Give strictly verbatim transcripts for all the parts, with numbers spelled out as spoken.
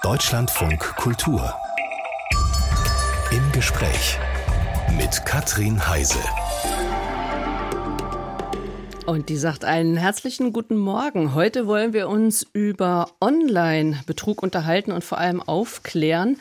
Deutschlandfunk Kultur. Im Gespräch mit Katrin Heise. Und die sagt einen herzlichen guten Morgen. Heute wollen wir uns über Online-Betrug unterhalten und vor allem aufklären.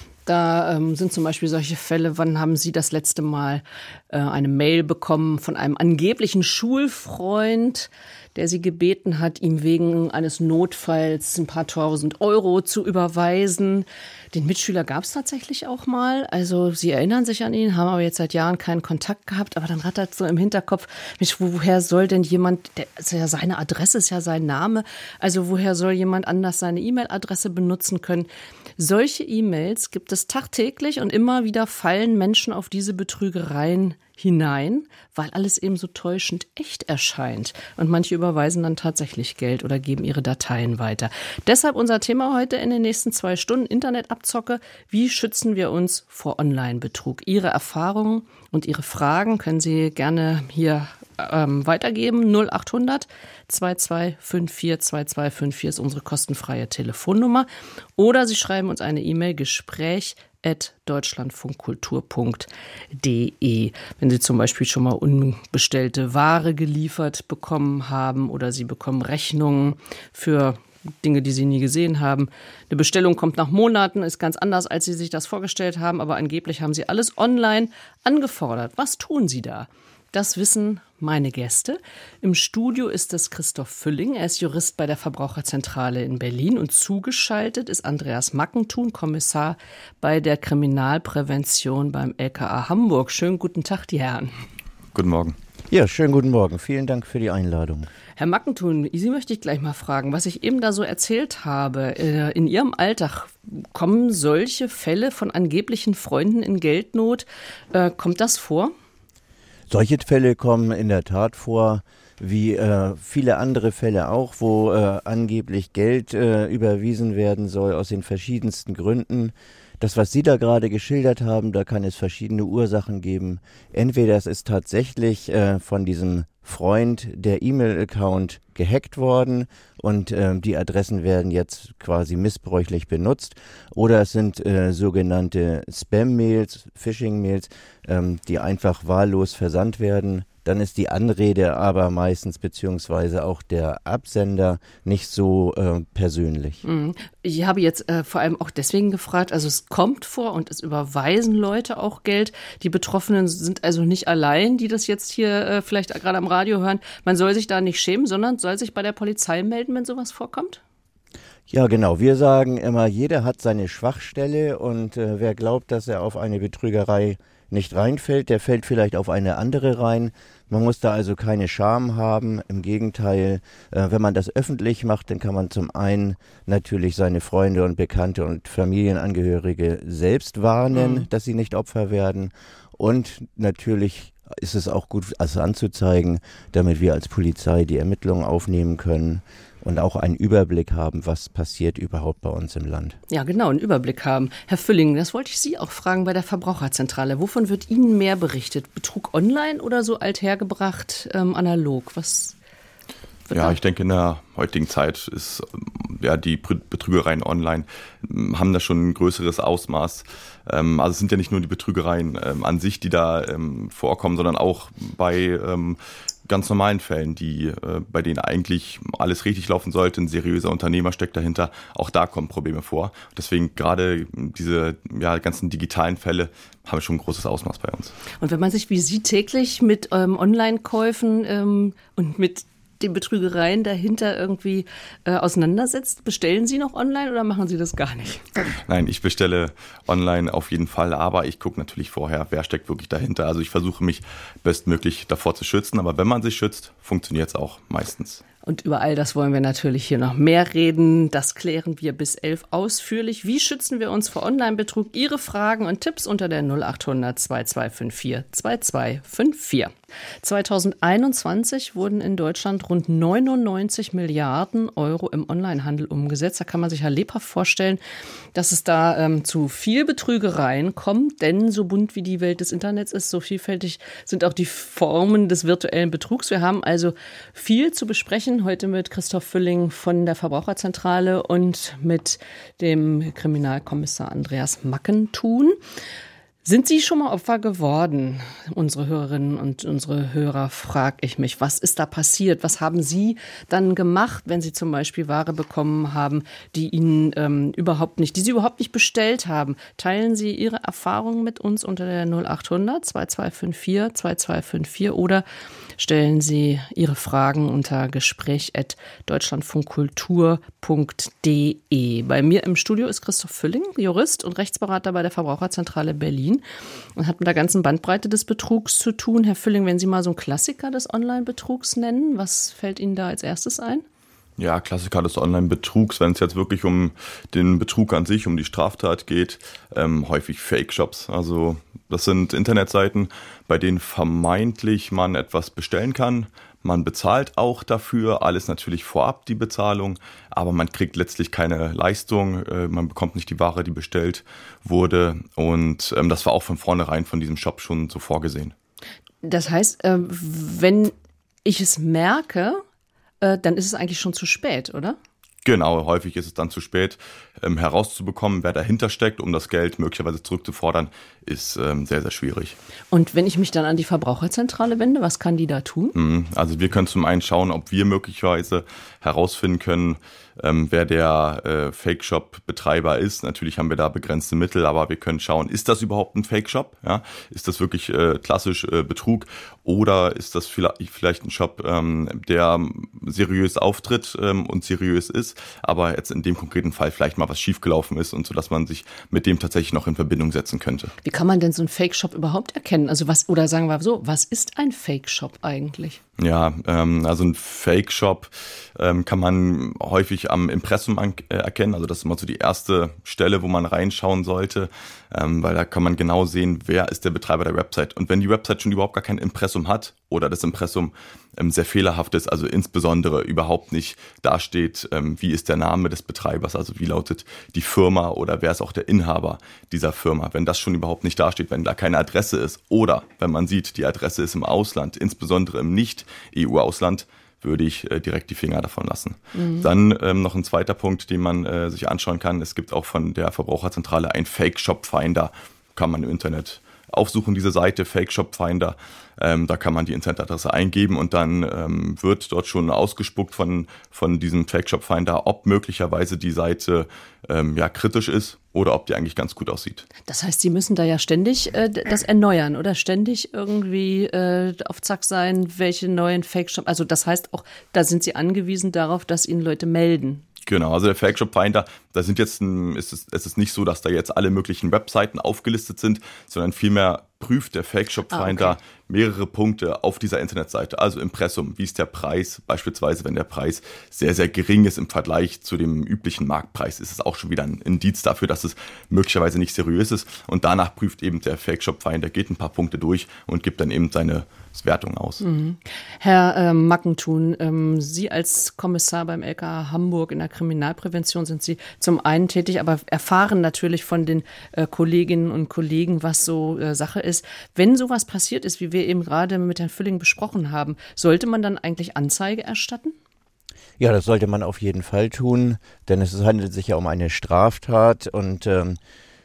Da ähm, sind zum Beispiel solche Fälle, wann haben Sie das letzte Mal äh, eine Mail bekommen von einem angeblichen Schulfreund, der Sie gebeten hat, ihm wegen eines Notfalls ein paar tausend Euro zu überweisen. Den Mitschüler gab es tatsächlich auch mal. Also Sie erinnern sich an ihn, haben aber jetzt seit Jahren keinen Kontakt gehabt. Aber dann rattert so im Hinterkopf, Mensch, woher soll denn jemand, der, ist ja seine Adresse ist ja sein Name, also woher soll jemand anders seine E-Mail-Adresse benutzen können? Solche E-Mails gibt es tagtäglich und immer wieder fallen Menschen auf diese Betrügereien hinein, weil alles eben so täuschend echt erscheint. Und manche überweisen dann tatsächlich Geld oder geben ihre Dateien weiter. Deshalb unser Thema heute in den nächsten zwei Stunden: Internetabzocke. Wie schützen wir uns vor Online-Betrug? Ihre Erfahrungen und Ihre Fragen können Sie gerne hier ähm, weitergeben. null acht hundert zwei zwei fünf vier zwei zwei fünf vier ist unsere kostenfreie Telefonnummer. Oder Sie schreiben uns eine E-Mail: Gespräch at deutschlandfunkkultur punkt de. Wenn Sie zum Beispiel schon mal unbestellte Ware geliefert bekommen haben oder Sie bekommen Rechnungen für Dinge, die Sie nie gesehen haben. Eine Bestellung kommt nach Monaten, ist ganz anders, als Sie sich das vorgestellt haben, aber angeblich haben Sie alles online angefordert. Was tun Sie da? Das wissen meine Gäste. Im Studio ist es Christoph Fülling. Er ist Jurist bei der Verbraucherzentrale in Berlin. Und zugeschaltet ist Andreas Mackenthun, Kommissar bei der Kriminalprävention beim L K A Hamburg. Schönen guten Tag, die Herren. Guten Morgen. Ja, schönen guten Morgen. Vielen Dank für die Einladung. Herr Mackenthun, Sie möchte ich gleich mal fragen, was ich eben da so erzählt habe. In Ihrem Alltag kommen solche Fälle von angeblichen Freunden in Geldnot? Kommt das vor? Solche Fälle kommen in der Tat vor, wie äh, viele andere Fälle auch, wo äh, angeblich Geld äh, überwiesen werden soll aus den verschiedensten Gründen. Das, was Sie da gerade geschildert haben, da kann es verschiedene Ursachen geben. Entweder es ist tatsächlich äh, von diesem Freund der E-Mail-Account gehackt worden und äh, die Adressen werden jetzt quasi missbräuchlich benutzt, oder es sind äh, sogenannte Spam-Mails, Phishing-Mails, ähm, die einfach wahllos versandt werden. Dann ist die Anrede aber meistens, beziehungsweise auch der Absender, nicht so äh, persönlich. Ich habe jetzt äh, vor allem auch deswegen gefragt, also es kommt vor und es überweisen Leute auch Geld. Die Betroffenen sind also nicht allein, die das jetzt hier äh, vielleicht gerade am Radio hören. Man soll sich da nicht schämen, sondern soll sich bei der Polizei melden, wenn sowas vorkommt? Ja, genau. Wir sagen immer, jeder hat seine Schwachstelle und äh, wer glaubt, dass er auf eine Betrügerei nicht reinfällt, der fällt vielleicht auf eine andere rein. Man muss da also keine Scham haben. Im Gegenteil, äh, wenn man das öffentlich macht, dann kann man zum einen natürlich seine Freunde und Bekannte und Familienangehörige selbst warnen, mhm. dass sie nicht Opfer werden. Und natürlich ist es auch gut, also anzuzeigen, damit wir als Polizei die Ermittlungen aufnehmen können und auch einen Überblick haben, was passiert überhaupt bei uns im Land. Ja, genau, einen Überblick haben. Herr Fülling, das wollte ich Sie auch fragen bei der Verbraucherzentrale. Wovon wird Ihnen mehr berichtet? Betrug online oder so althergebracht ähm, analog? Was wird Ja, da? ich denke, in der heutigen Zeit ist ja die Betrügereien online haben da schon ein größeres Ausmaß. Ähm, also es sind ja nicht nur die Betrügereien ähm, an sich, die da ähm, vorkommen, sondern auch bei ähm, ganz normalen Fällen, die äh, bei denen eigentlich alles richtig laufen sollte, ein seriöser Unternehmer steckt dahinter, auch da kommen Probleme vor. Deswegen gerade diese ja, ganzen digitalen Fälle haben schon ein großes Ausmaß bei uns. Und wenn man sich wie Sie täglich mit ähm, Online-Käufen ähm, und mit den Betrügereien dahinter irgendwie äh, auseinandersetzt, bestellen Sie noch online oder machen Sie das gar nicht? Nein, ich bestelle online auf jeden Fall, aber ich gucke natürlich vorher, wer steckt wirklich dahinter. Also ich versuche mich bestmöglich davor zu schützen, aber wenn man sich schützt, funktioniert es auch meistens. Und über all das wollen wir natürlich hier noch mehr reden. Das klären wir bis elf ausführlich. Wie schützen wir uns vor Online-Betrug? Ihre Fragen und Tipps unter der null acht hundert zwei zwei fünf vier zwei zwei fünf vier. zweitausendeinundzwanzig wurden in Deutschland rund neunundneunzig Milliarden Euro im Onlinehandel umgesetzt. Da kann man sich ja lebhaft vorstellen, dass es da ähm, zu viel Betrügereien kommt, denn so bunt wie die Welt des Internets ist, so vielfältig sind auch die Formen des virtuellen Betrugs. Wir haben also viel zu besprechen heute mit Christoph Fülling von der Verbraucherzentrale und mit dem Kriminalkommissar Andreas Mackentun. Sind Sie schon mal Opfer geworden? Unsere Hörerinnen und unsere Hörer, frage ich mich, was ist da passiert? Was haben Sie dann gemacht, wenn Sie zum Beispiel Ware bekommen haben, die Ihnen ähm, überhaupt nicht, die Sie überhaupt nicht bestellt haben? Teilen Sie Ihre Erfahrungen mit uns unter der null acht hundert zwei zwei fünf vier zwei zwei fünf vier oder stellen Sie Ihre Fragen unter gespräch at deutschlandfunkkultur punkt de. Bei mir im Studio ist Christoph Fülling, Jurist und Rechtsberater bei der Verbraucherzentrale Berlin und hat mit der ganzen Bandbreite des Betrugs zu tun. Herr Fülling, wenn Sie mal so einen Klassiker des Online-Betrugs nennen, was fällt Ihnen da als erstes ein? Ja, Klassiker des Online-Betrugs, wenn es jetzt wirklich um den Betrug an sich, um die Straftat geht, ähm, häufig Fake-Shops. Also das sind Internetseiten, bei denen vermeintlich man etwas bestellen kann. Man bezahlt auch dafür, alles natürlich vorab die Bezahlung, aber man kriegt letztlich keine Leistung, äh, man bekommt nicht die Ware, die bestellt wurde und ähm, das war auch von vornherein von diesem Shop schon so vorgesehen. Das heißt, äh, wenn ich es merke, dann ist es eigentlich schon zu spät, oder? Genau, häufig ist es dann zu spät, ähm, herauszubekommen, wer dahinter steckt, um das Geld möglicherweise zurückzufordern, ist ähm, sehr, sehr schwierig. Und wenn ich mich dann an die Verbraucherzentrale wende, was kann die da tun? Also wir können zum einen schauen, ob wir möglicherweise herausfinden können, ähm, wer der äh, Fake-Shop-Betreiber ist. Natürlich haben wir da begrenzte Mittel, aber wir können schauen, ist das überhaupt ein Fake-Shop? Ja? Ist das wirklich äh, klassisch äh, Betrug oder ist das vielleicht, vielleicht ein Shop, ähm, der seriös auftritt ähm, und seriös ist, aber jetzt in dem konkreten Fall vielleicht mal was schiefgelaufen ist und so, dass man sich mit dem tatsächlich noch in Verbindung setzen könnte. Wie kann man denn so einen Fake-Shop überhaupt erkennen? Also was, oder sagen wir so, was ist ein Fake-Shop eigentlich? Ja, ähm, also ein Fake-Shop ähm, kann man häufig am Impressum an, äh, erkennen. Also das ist immer so die erste Stelle, wo man reinschauen sollte, ähm, weil da kann man genau sehen, wer ist der Betreiber der Website. Und wenn die Website schon überhaupt gar kein Impressum hat oder das Impressum ähm, sehr fehlerhaft ist, also insbesondere überhaupt nicht dasteht, ähm, wie ist der Name des Betreibers, also wie lautet die Firma oder wer ist auch der Inhaber dieser Firma. Wenn das schon überhaupt nicht dasteht, wenn da keine Adresse ist oder wenn man sieht, die Adresse ist im Ausland, insbesondere im Nicht-E U-Ausland, würde ich äh, direkt die Finger davon lassen. Mhm. Dann ähm, noch ein zweiter Punkt, den man äh, sich anschauen kann. Es gibt auch von der Verbraucherzentrale ein Fake-Shop-Finder. Kann man im Internet aufsuchen, diese Seite Fake-Shop-Finder. Ähm, da kann man die Internetadresse eingeben und dann ähm, wird dort schon ausgespuckt von, von diesem Fake-Shop-Finder, ob möglicherweise die Seite ähm, ja, kritisch ist oder ob die eigentlich ganz gut aussieht. Das heißt, Sie müssen da ja ständig äh, das erneuern oder ständig irgendwie äh, auf Zack sein, welche neuen Fake-Shop, also das heißt auch, da sind Sie angewiesen darauf, dass Ihnen Leute melden. Genau, also der Fake-Shop-Finder, da sind jetzt, ein, ist es, es ist nicht so, dass da jetzt alle möglichen Webseiten aufgelistet sind, sondern vielmehr prüft der Fake-Shop-Finder ah, okay. mehrere Punkte auf dieser Internetseite. Also Impressum, wie ist der Preis? Beispielsweise, wenn der Preis sehr, sehr gering ist im Vergleich zu dem üblichen Marktpreis, ist es auch schon wieder ein Indiz dafür, dass es möglicherweise nicht seriös ist. Und danach prüft eben der Fake-Shop-Finder, geht ein paar Punkte durch und gibt dann eben seine Wertung aus. Mhm. Herr äh, Mackentun, ähm, Sie als Kommissar beim L K A Hamburg in der Kriminalprävention sind Sie zum einen tätig, aber erfahren natürlich von den äh, Kolleginnen und Kollegen, was so äh, Sache ist. Wenn sowas passiert ist, wie wir eben gerade mit Herrn Fülling besprochen haben, sollte man dann eigentlich Anzeige erstatten? Ja, das sollte man auf jeden Fall tun, denn es handelt sich ja um eine Straftat und ähm,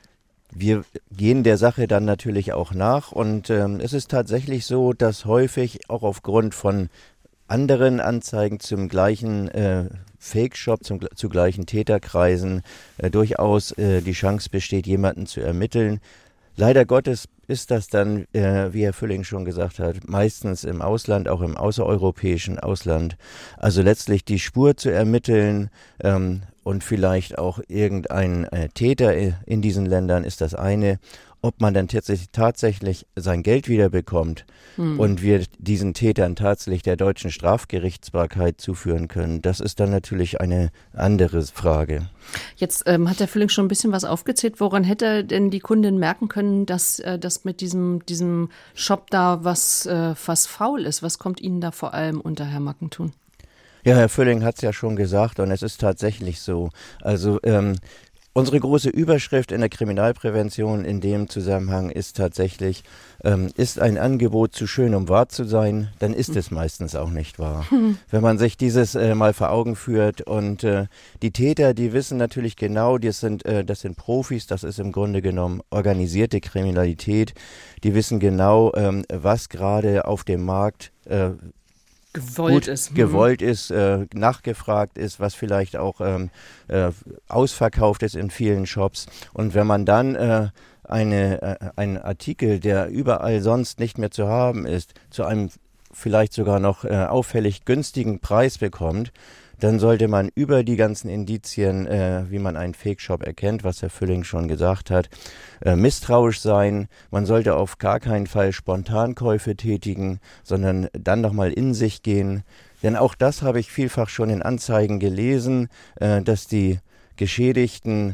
wir gehen der Sache dann natürlich auch nach und ähm, es ist tatsächlich so, dass häufig auch aufgrund von anderen Anzeigen zum gleichen äh, Fake-Shop, zum, zu gleichen Täterkreisen äh, durchaus äh, die Chance besteht, jemanden zu ermitteln. Leider Gottes ist das dann, äh, wie Herr Fülling schon gesagt hat, meistens im Ausland, auch im außereuropäischen Ausland. Also letztlich die Spur zu ermitteln ähm, und vielleicht auch irgendein äh, Täter in diesen Ländern, ist das eine. Ob man dann tatsächlich, tatsächlich sein Geld wiederbekommt hm. und wir diesen Tätern tatsächlich der deutschen Strafgerichtsbarkeit zuführen können, das ist dann natürlich eine andere Frage. Jetzt ähm, hat der Fülling schon ein bisschen was aufgezählt. Woran hätte denn die Kundin merken können, dass äh, das mit diesem, diesem Shop da was, äh, was faul ist? Was kommt Ihnen da vor allem unter, Herr Mackentun? Ja, Herr Fülling hat es ja schon gesagt und es ist tatsächlich so. Also ähm, unsere große Überschrift in der Kriminalprävention in dem Zusammenhang ist tatsächlich, ähm, ist ein Angebot zu schön, um wahr zu sein, dann ist es meistens auch nicht wahr. Hm. Wenn man sich dieses äh, mal vor Augen führt und äh, die Täter, die wissen natürlich genau, das sind, äh, das sind Profis, das ist im Grunde genommen organisierte Kriminalität, die wissen genau, ähm, was gerade auf dem Markt äh, gewollt gut ist. gewollt ist, äh, nachgefragt ist, was vielleicht auch ähm, äh, ausverkauft ist in vielen Shops. Und wenn man dann äh, eine, äh, einen Artikel, der überall sonst nicht mehr zu haben ist, zu einem vielleicht sogar noch äh, auffällig günstigen Preis bekommt, dann sollte man über die ganzen Indizien, äh, wie man einen Fake-Shop erkennt, was Herr Fülling schon gesagt hat, äh, misstrauisch sein. Man sollte auf gar keinen Fall Spontankäufe tätigen, sondern dann nochmal in sich gehen. Denn auch das habe ich vielfach schon in Anzeigen gelesen, äh, dass die Geschädigten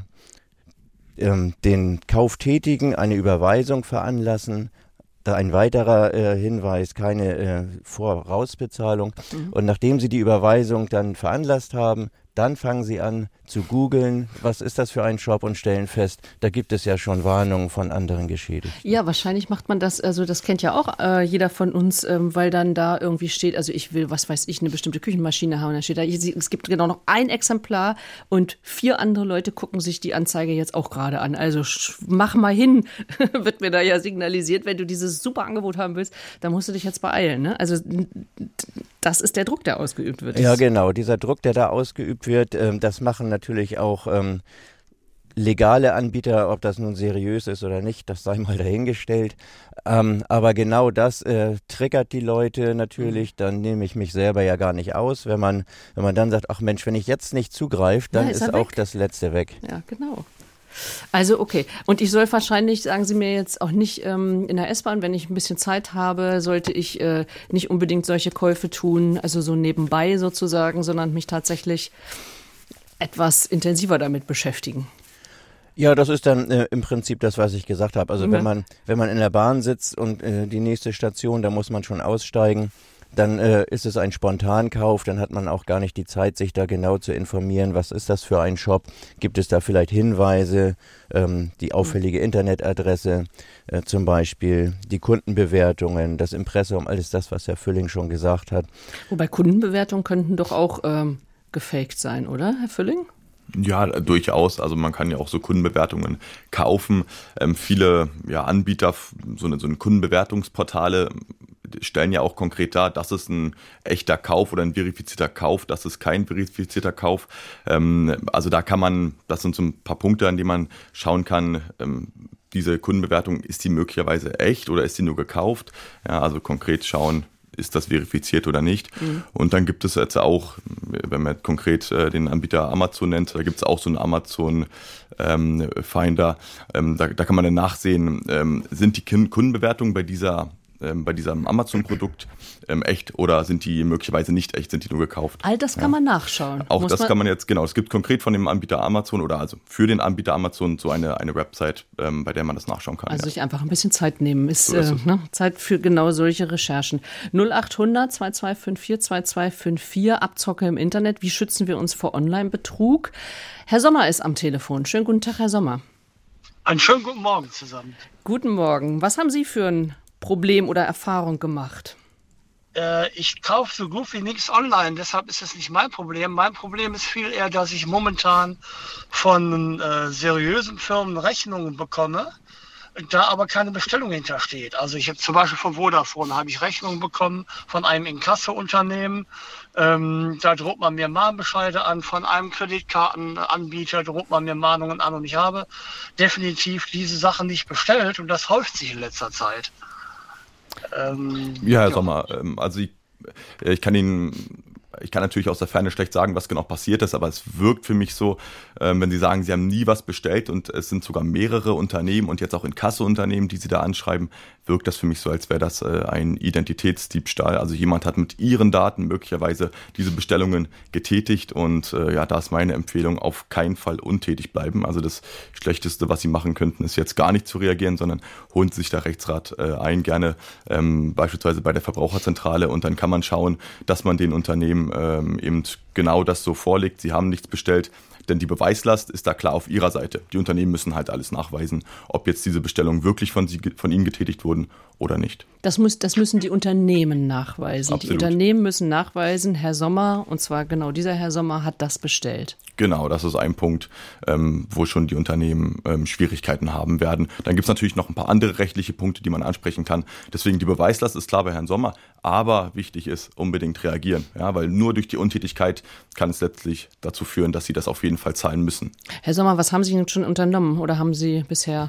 ähm, den Kauf tätigen, eine Überweisung veranlassen. Da ein weiterer äh, Hinweis, keine äh, Vorausbezahlung. Mhm. Und nachdem Sie die Überweisung dann veranlasst haben, dann fangen Sie an zu googeln, was ist das für ein Shop und stellen fest, da gibt es ja schon Warnungen von anderen Geschädigten. Ja, wahrscheinlich macht man das, also das kennt ja auch äh, jeder von uns, ähm, weil dann da irgendwie steht, also ich will, was weiß ich, eine bestimmte Küchenmaschine haben, und dann steht da, es gibt genau noch ein Exemplar und vier andere Leute gucken sich die Anzeige jetzt auch gerade an. Also mach mal hin, wird mir da ja signalisiert, wenn du dieses super Angebot haben willst, dann musst du dich jetzt beeilen. Ne? Also das ist der Druck, der ausgeübt wird. Ja, genau, dieser Druck, der da ausgeübt wird, ähm, das machen natürlich auch ähm, legale Anbieter, ob das nun seriös ist oder nicht, das sei mal dahingestellt. Ähm, aber genau das äh, triggert die Leute natürlich, dann nehme ich mich selber ja gar nicht aus. Wenn man, wenn man dann sagt, ach Mensch, wenn ich jetzt nicht zugreife, dann ja, ist, ist auch das Letzte weg. Ja, genau. Also okay, und ich soll wahrscheinlich, sagen Sie mir jetzt auch nicht ähm, in der S-Bahn, wenn ich ein bisschen Zeit habe, sollte ich äh, nicht unbedingt solche Käufe tun, also so nebenbei sozusagen, sondern mich tatsächlich etwas intensiver damit beschäftigen. Ja, das ist dann äh, im Prinzip das, was ich gesagt habe. Also ja. wenn man wenn man in der Bahn sitzt und äh, die nächste Station, da muss man schon aussteigen, dann äh, ist es ein Spontankauf, dann hat man auch gar nicht die Zeit, sich da genau zu informieren, was ist das für ein Shop, gibt es da vielleicht Hinweise, ähm, die auffällige Internetadresse, äh, zum Beispiel die Kundenbewertungen, das Impressum, alles das, was Herr Fülling schon gesagt hat. Wobei Kundenbewertungen könnten doch auch ähm, gefaked sein, oder, Herr Fülling? Ja, durchaus. Also man kann ja auch so Kundenbewertungen kaufen. Ähm, viele ja, Anbieter, so eine, so eine Kundenbewertungsportale stellen ja auch konkret dar, das ist ein echter Kauf oder ein verifizierter Kauf, das ist kein verifizierter Kauf. Ähm, also da kann man, das sind so ein paar Punkte, an denen man schauen kann, ähm, diese Kundenbewertung, ist die möglicherweise echt oder ist die nur gekauft? Ja, also konkret schauen, ist das verifiziert oder nicht? Mhm. Und dann gibt es jetzt auch, wenn man konkret äh, den Anbieter Amazon nennt, da gibt es auch so einen Amazon ähm, Finder. Ähm, da, da kann man dann nachsehen, ähm, sind die Kundenbewertungen bei dieser bei diesem Amazon-Produkt ähm, echt oder sind die möglicherweise nicht echt, sind die nur gekauft? All das kann ja. man nachschauen. Auch Muss das man kann man jetzt, genau, es gibt konkret von dem Anbieter Amazon oder also für den Anbieter Amazon so eine, eine Website, ähm, bei der man das nachschauen kann. Also ja. sich einfach ein bisschen Zeit nehmen, ist, so ist äh, ne, Zeit für genau solche Recherchen. null acht hundert zwei zwei fünf vier zwei zwei fünf vier, Abzocke im Internet, wie schützen wir uns vor Online-Betrug? Herr Sommer ist am Telefon. Schönen guten Tag, Herr Sommer. Einen schönen guten Morgen zusammen. Guten Morgen. Was haben Sie für ein Problem oder Erfahrung gemacht? Äh, ich kaufe so gut wie nichts online, deshalb ist das nicht mein Problem. Mein Problem ist viel eher, dass ich momentan von äh, seriösen Firmen Rechnungen bekomme, da aber keine Bestellung hintersteht. Also ich habe zum Beispiel von Vodafone habe ich Rechnungen bekommen von einem Inkasso-Unternehmen. Ähm, da droht man mir Mahnbescheide an, von einem Kreditkartenanbieter droht man mir Mahnungen an und ich habe definitiv diese Sachen nicht bestellt und das häuft sich in letzter Zeit. Ähm, ja, Herr ja. Sommer, ähm, also ich, ich kann Ihnen ich kann natürlich aus der Ferne schlecht sagen, was genau passiert ist, aber es wirkt für mich so, wenn Sie sagen, Sie haben nie was bestellt und es sind sogar mehrere Unternehmen und jetzt auch Inkasso-Unternehmen, die Sie da anschreiben, wirkt das für mich so, als wäre das ein Identitätsdiebstahl. Also jemand hat mit Ihren Daten möglicherweise diese Bestellungen getätigt und ja, da ist meine Empfehlung, auf keinen Fall untätig bleiben. Also das Schlechteste, was Sie machen könnten, ist jetzt gar nicht zu reagieren, sondern holen Sie sich da Rechtsrat ein, gerne ähm, beispielsweise bei der Verbraucherzentrale und dann kann man schauen, dass man den Unternehmen ähm, eben genau das so vorlegt. Sie haben nichts bestellt, denn die Beweislast ist da klar auf ihrer Seite. Die Unternehmen müssen halt alles nachweisen, ob jetzt diese Bestellungen wirklich von, sie, von ihnen getätigt wurden oder nicht. Das, muss, das müssen die Unternehmen nachweisen. Absolut. Die Unternehmen müssen nachweisen, Herr Sommer, und zwar genau dieser Herr Sommer hat das bestellt. Genau, das ist ein Punkt, ähm, wo schon die Unternehmen ähm, Schwierigkeiten haben werden. Dann gibt es natürlich noch ein paar andere rechtliche Punkte, die man ansprechen kann. Deswegen die Beweislast ist klar bei Herrn Sommer, aber wichtig ist, unbedingt reagieren. Ja, weil nur durch die Untätigkeit kann es letztlich dazu führen, dass Sie das auf jeden Fall zahlen müssen. Herr Sommer, was haben Sie denn schon unternommen oder haben Sie bisher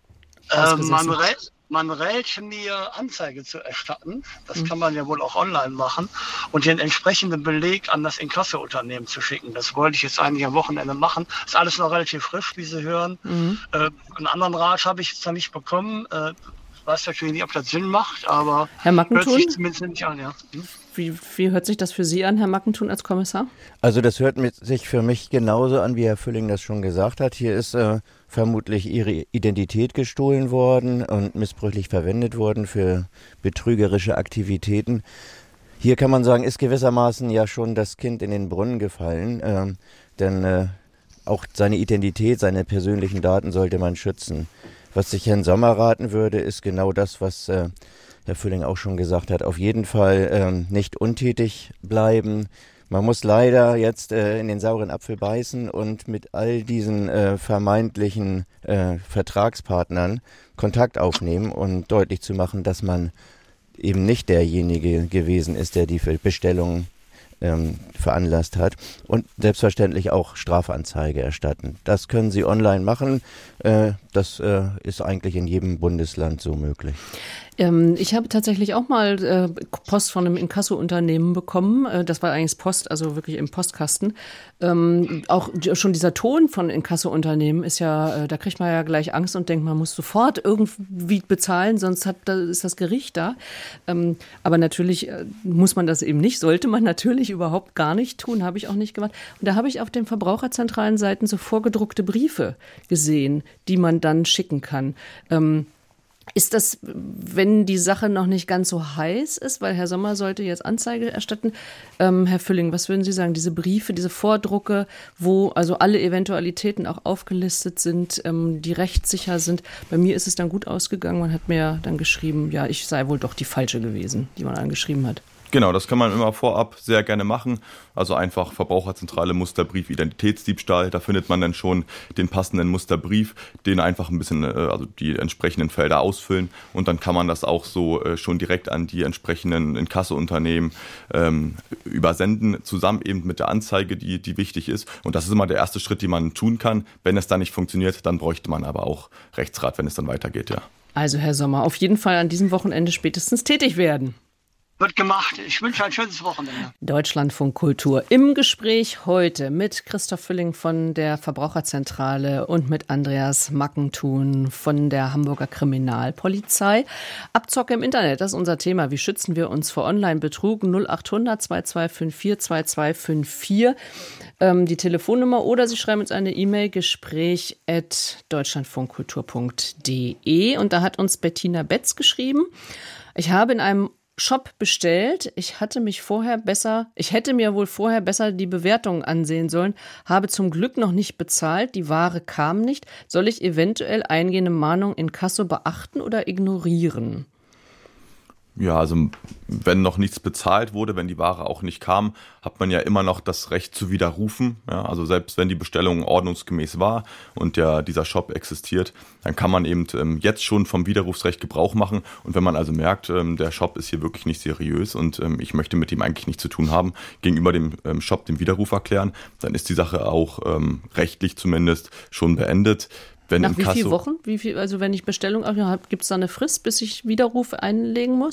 äh, man, rät, man rät mir, Anzeige zu erstatten. Das mhm. kann man ja wohl auch online machen und den entsprechenden Beleg an das Inkasso-Unternehmen zu schicken. Das wollte ich jetzt eigentlich am Wochenende machen. Ist alles noch relativ frisch, wie Sie hören. Mhm. Äh, einen anderen Rat habe ich jetzt noch nicht bekommen. Äh, ich weiß natürlich nicht, ob das Sinn macht, aber Herr Mackentun? Hört sich zumindest nicht an, ja. Hm? Wie, wie hört sich das für Sie an, Herr Mackentun, als Kommissar? Also das hört mit sich für mich genauso an, wie Herr Fülling das schon gesagt hat. Hier ist äh, vermutlich Ihre Identität gestohlen worden und missbräuchlich verwendet worden für betrügerische Aktivitäten. Hier kann man sagen, ist gewissermaßen ja schon das Kind in den Brunnen gefallen, äh, denn äh, auch seine Identität, seine persönlichen Daten sollte man schützen. Was ich Herrn Sommer raten würde, ist genau das, was äh, Herr Fülling auch schon gesagt hat, auf jeden Fall ähm, nicht untätig bleiben. Man muss leider jetzt äh, in den sauren Apfel beißen und mit all diesen äh, vermeintlichen äh, Vertragspartnern Kontakt aufnehmen und deutlich zu machen, dass man eben nicht derjenige gewesen ist, der die Bestellung ähm, veranlasst hat. Und selbstverständlich auch Strafanzeige erstatten. Das können Sie online machen. Äh, das äh, ist eigentlich in jedem Bundesland so möglich. Ich habe tatsächlich auch mal äh, Post von einem Inkasso-Unternehmen bekommen. Äh, das war eigentlich Post, also wirklich im Postkasten. Ähm, auch schon dieser Ton von Inkasso-Unternehmen ist ja, äh, da kriegt man ja gleich Angst und denkt, man muss sofort irgendwie bezahlen, sonst hat, da ist das Gericht da. Ähm, aber natürlich äh, muss man das eben nicht, sollte man natürlich überhaupt gar nicht tun, habe ich auch nicht gemacht. Und da habe ich auf den verbraucherzentralen Seiten so vorgedruckte Briefe gesehen, die man dann schicken kann. Ähm, Ist das, wenn die Sache noch nicht ganz so heiß ist, weil Herr Sommer sollte jetzt Anzeige erstatten. Ähm, Herr Fülling, was würden Sie sagen, diese Briefe, diese Vordrucke, wo also alle Eventualitäten auch aufgelistet sind, ähm, die rechtssicher sind? Bei mir ist es dann gut ausgegangen. Man hat mir dann geschrieben, ja, ich sei wohl doch die Falsche gewesen, die man angeschrieben hat. Genau, das kann man immer vorab sehr gerne machen. Also einfach Verbraucherzentrale Musterbrief Identitätsdiebstahl. Da findet man dann schon den passenden Musterbrief, den einfach ein bisschen, also die entsprechenden Felder ausfüllen. Und dann kann man das auch so schon direkt an die entsprechenden Inkasso-Unternehmen ähm, übersenden, zusammen eben mit der Anzeige, die, die wichtig ist. Und das ist immer der erste Schritt, den man tun kann. Wenn es dann nicht funktioniert, dann bräuchte man aber auch Rechtsrat, wenn es dann weitergeht, ja. Also Herr Sommer, auf jeden Fall an diesem Wochenende spätestens tätig werden. Wird gemacht. Ich wünsche ein schönes Wochenende. Deutschlandfunk Kultur im Gespräch heute mit Christoph Fülling von der Verbraucherzentrale und mit Andreas Mackentun von der Hamburger Kriminalpolizei. Abzocke im Internet, das ist unser Thema. Wie schützen wir uns vor Online-Betrug? null acht hundert zwei zwei fünf vier zwei zwei fünf vier. Ähm, die Telefonnummer oder Sie schreiben uns eine E-Mail, gespräch at deutschlandfunkkultur punkt de. Und da hat uns Bettina Betz geschrieben. Ich habe in einem Shop bestellt. Ich hatte mich vorher besser, ich hätte mir wohl vorher besser die Bewertungen ansehen sollen, habe zum Glück noch nicht bezahlt, die Ware kam nicht. Soll ich eventuell eingehende Mahnung Inkasso beachten oder ignorieren? Ja, also wenn noch nichts bezahlt wurde, wenn die Ware auch nicht kam, hat man ja immer noch das Recht zu widerrufen. Ja, also selbst wenn die Bestellung ordnungsgemäß war und der, dieser Shop existiert, dann kann man eben ähm, jetzt schon vom Widerrufsrecht Gebrauch machen. Und wenn man also merkt, ähm, der Shop ist hier wirklich nicht seriös und ähm, ich möchte mit ihm eigentlich nichts zu tun haben, gegenüber dem ähm, Shop den Widerruf erklären, dann ist die Sache auch ähm, rechtlich zumindest schon beendet. Wenn Nach wie vielen Wochen? Wie viel, also wenn ich Bestellung habe, gibt es da eine Frist, bis ich Widerruf einlegen muss?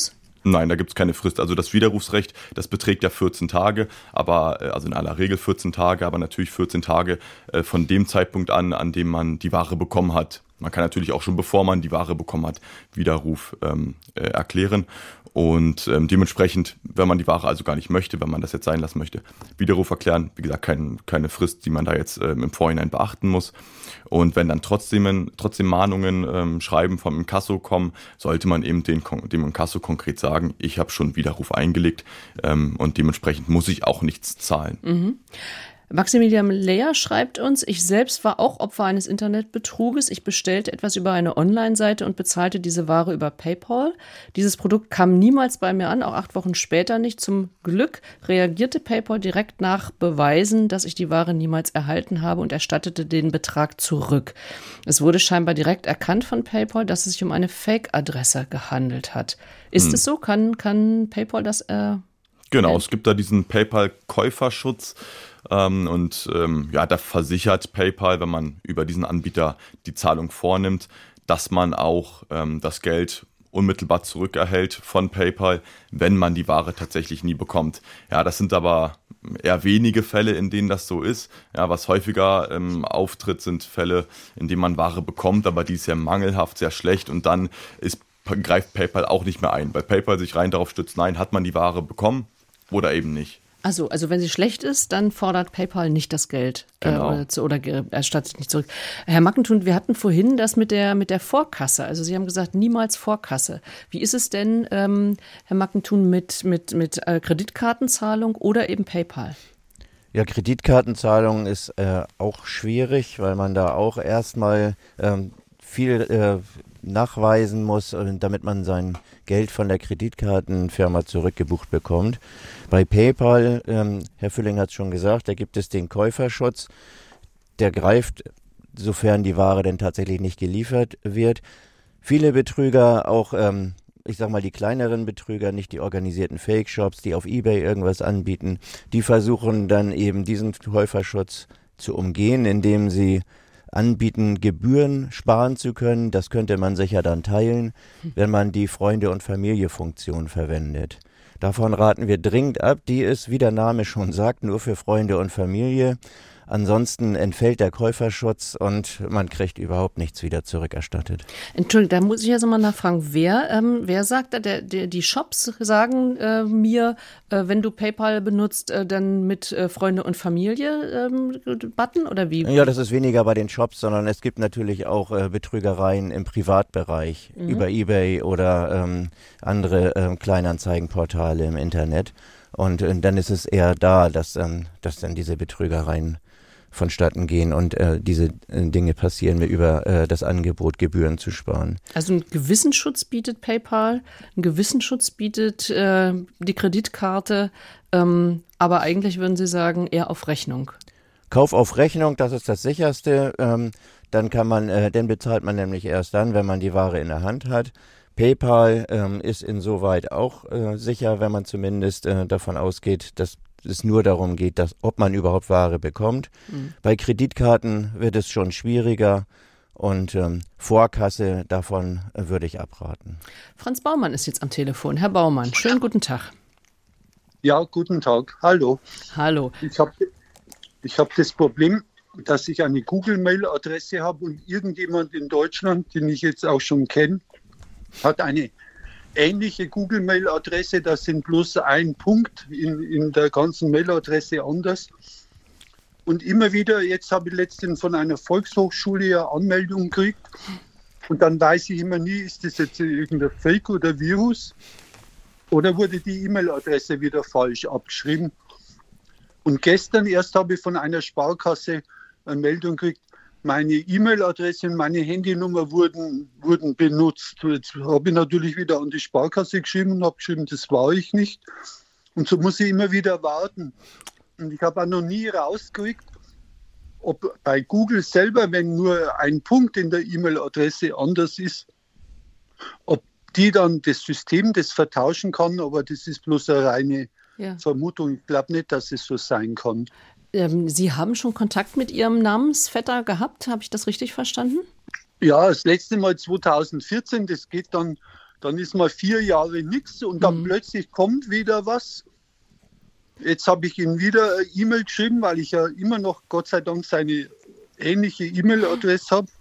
Nein, da gibt es keine Frist. Also das Widerrufsrecht, das beträgt ja vierzehn Tage, aber also in aller Regel vierzehn Tage, aber natürlich vierzehn Tage äh, von dem Zeitpunkt an, an dem man die Ware bekommen hat. Man kann natürlich auch schon, bevor man die Ware bekommen hat, Widerruf ähm, äh, erklären. Und ähm, dementsprechend, wenn man die Ware also gar nicht möchte, wenn man das jetzt sein lassen möchte, Widerruf erklären. Wie gesagt, kein, keine Frist, die man da jetzt ähm, im Vorhinein beachten muss. Und wenn dann trotzdem, trotzdem Mahnungen, ähm, Schreiben vom Inkasso kommen, sollte man eben den, dem Inkasso konkret sagen, ich habe schon Widerruf eingelegt ähm, und dementsprechend muss ich auch nichts zahlen. Mhm. Maximilian Lehr schreibt uns, ich selbst war auch Opfer eines Internetbetruges. Ich bestellte etwas über eine Online-Seite und bezahlte diese Ware über PayPal. Dieses Produkt kam niemals bei mir an, auch acht Wochen später nicht. Zum Glück reagierte PayPal direkt nach Beweisen, dass ich die Ware niemals erhalten habe und erstattete den Betrag zurück. Es wurde scheinbar direkt erkannt von PayPal, dass es sich um eine Fake-Adresse gehandelt hat. Ist hm. es so? Kann, kann PayPal das äh, Genau, es gibt da diesen PayPal-Käuferschutz. Ähm, und ähm, ja, da versichert PayPal, wenn man über diesen Anbieter die Zahlung vornimmt, dass man auch ähm, das Geld unmittelbar zurückerhält von PayPal, wenn man die Ware tatsächlich nie bekommt. Ja, das sind aber eher wenige Fälle, in denen das so ist. Ja, was häufiger ähm, auftritt, sind Fälle, in denen man Ware bekommt, aber die ist sehr mangelhaft, sehr schlecht und dann ist, greift PayPal auch nicht mehr ein, weil PayPal sich rein darauf stützt, nein, hat man die Ware bekommen oder eben nicht. Also, also wenn sie schlecht ist, dann fordert PayPal nicht das Geld genau. äh, oder, oder erstattet nicht zurück. Herr Mackentun, wir hatten vorhin das mit der mit der Vorkasse. Also Sie haben gesagt, niemals Vorkasse. Wie ist es denn, ähm, Herr Mackentun, mit mit mit äh, Kreditkartenzahlung oder eben PayPal? Ja, Kreditkartenzahlung ist äh, auch schwierig, weil man da auch erstmal ähm, viel äh, nachweisen muss, damit man sein Geld von der Kreditkartenfirma zurückgebucht bekommt. Bei PayPal, ähm, Herr Fülling hat es schon gesagt, da gibt es den Käuferschutz. Der greift, sofern die Ware denn tatsächlich nicht geliefert wird. Viele Betrüger, auch ähm, ich sag mal die kleineren Betrüger, nicht die organisierten Fake-Shops, die auf eBay irgendwas anbieten, die versuchen dann eben diesen Käuferschutz zu umgehen, indem sie anbieten, Gebühren sparen zu können. Das könnte man sicher dann teilen, wenn man die Freunde- und Familie-Funktion verwendet. Davon raten wir dringend ab. Die ist, wie der Name schon sagt, nur für Freunde und Familie. Ansonsten entfällt der Käuferschutz und man kriegt überhaupt nichts wieder zurückerstattet. Entschuldigung, da muss ich jetzt mal nachfragen, wer, ähm, wer sagt da, der, der, die Shops sagen äh, mir, äh, wenn du PayPal benutzt, äh, dann mit äh, Freunde und Familie ähm, Button oder wie? Ja, das ist weniger bei den Shops, sondern es gibt natürlich auch äh, Betrügereien im Privatbereich mhm. über eBay oder ähm, andere ähm, Kleinanzeigenportale im Internet. Und äh, dann ist es eher da, dass, ähm, dass dann diese Betrügereien vonstatten gehen und äh, diese äh, Dinge passieren, mir über äh, das Angebot Gebühren zu sparen. Also einen Gewissensschutz bietet PayPal, einen Gewissensschutz bietet äh, die Kreditkarte, ähm, aber eigentlich würden Sie sagen, eher auf Rechnung. Kauf auf Rechnung, das ist das sicherste. Ähm, dann kann man, äh, dann bezahlt man nämlich erst dann, wenn man die Ware in der Hand hat. PayPal ähm, ist insoweit auch äh, sicher, wenn man zumindest äh, davon ausgeht, dass es nur darum geht, dass, ob man überhaupt Ware bekommt. Mhm. Bei Kreditkarten wird es schon schwieriger und ähm, Vorkasse, davon äh, würde ich abraten. Franz Baumann ist jetzt am Telefon. Herr Baumann, schönen guten Tag. Ja, guten Tag. Hallo. Hallo. Ich habe ich hab das Problem, dass ich eine Google-Mail-Adresse habe und irgendjemand in Deutschland, den ich jetzt auch schon kenne, hat eine ähnliche Google-Mail-Adresse, das sind bloß ein Punkt in, in der ganzen Mail-Adresse anders. Und immer wieder, jetzt habe ich letztens von einer Volkshochschule eine Anmeldung gekriegt und dann weiß ich immer nie, ist das jetzt irgendein Fake oder Virus oder wurde die E-Mail-Adresse wieder falsch abgeschrieben. Und gestern erst habe ich von einer Sparkasse eine Meldung gekriegt, meine E-Mail-Adresse und meine Handynummer wurden, wurden benutzt. Jetzt habe ich natürlich wieder an die Sparkasse geschrieben und habe geschrieben, das war ich nicht. Und so muss ich immer wieder warten. Und ich habe auch noch nie rausgekriegt, ob bei Google selber, wenn nur ein Punkt in der E-Mail-Adresse anders ist, ob die dann das System das vertauschen kann, aber das ist bloß eine reine ja. Vermutung. Ich glaube nicht, dass es so sein kann. Sie haben schon Kontakt mit Ihrem Namensvetter gehabt, habe ich das richtig verstanden? Ja, das letzte Mal zweitausendvierzehn, das geht dann Dann ist mal vier Jahre nichts und dann mhm. plötzlich kommt wieder was. Jetzt habe ich ihm wieder eine E-Mail geschrieben, weil ich ja immer noch, Gott sei Dank, seine ähnliche E-Mail-Adresse habe.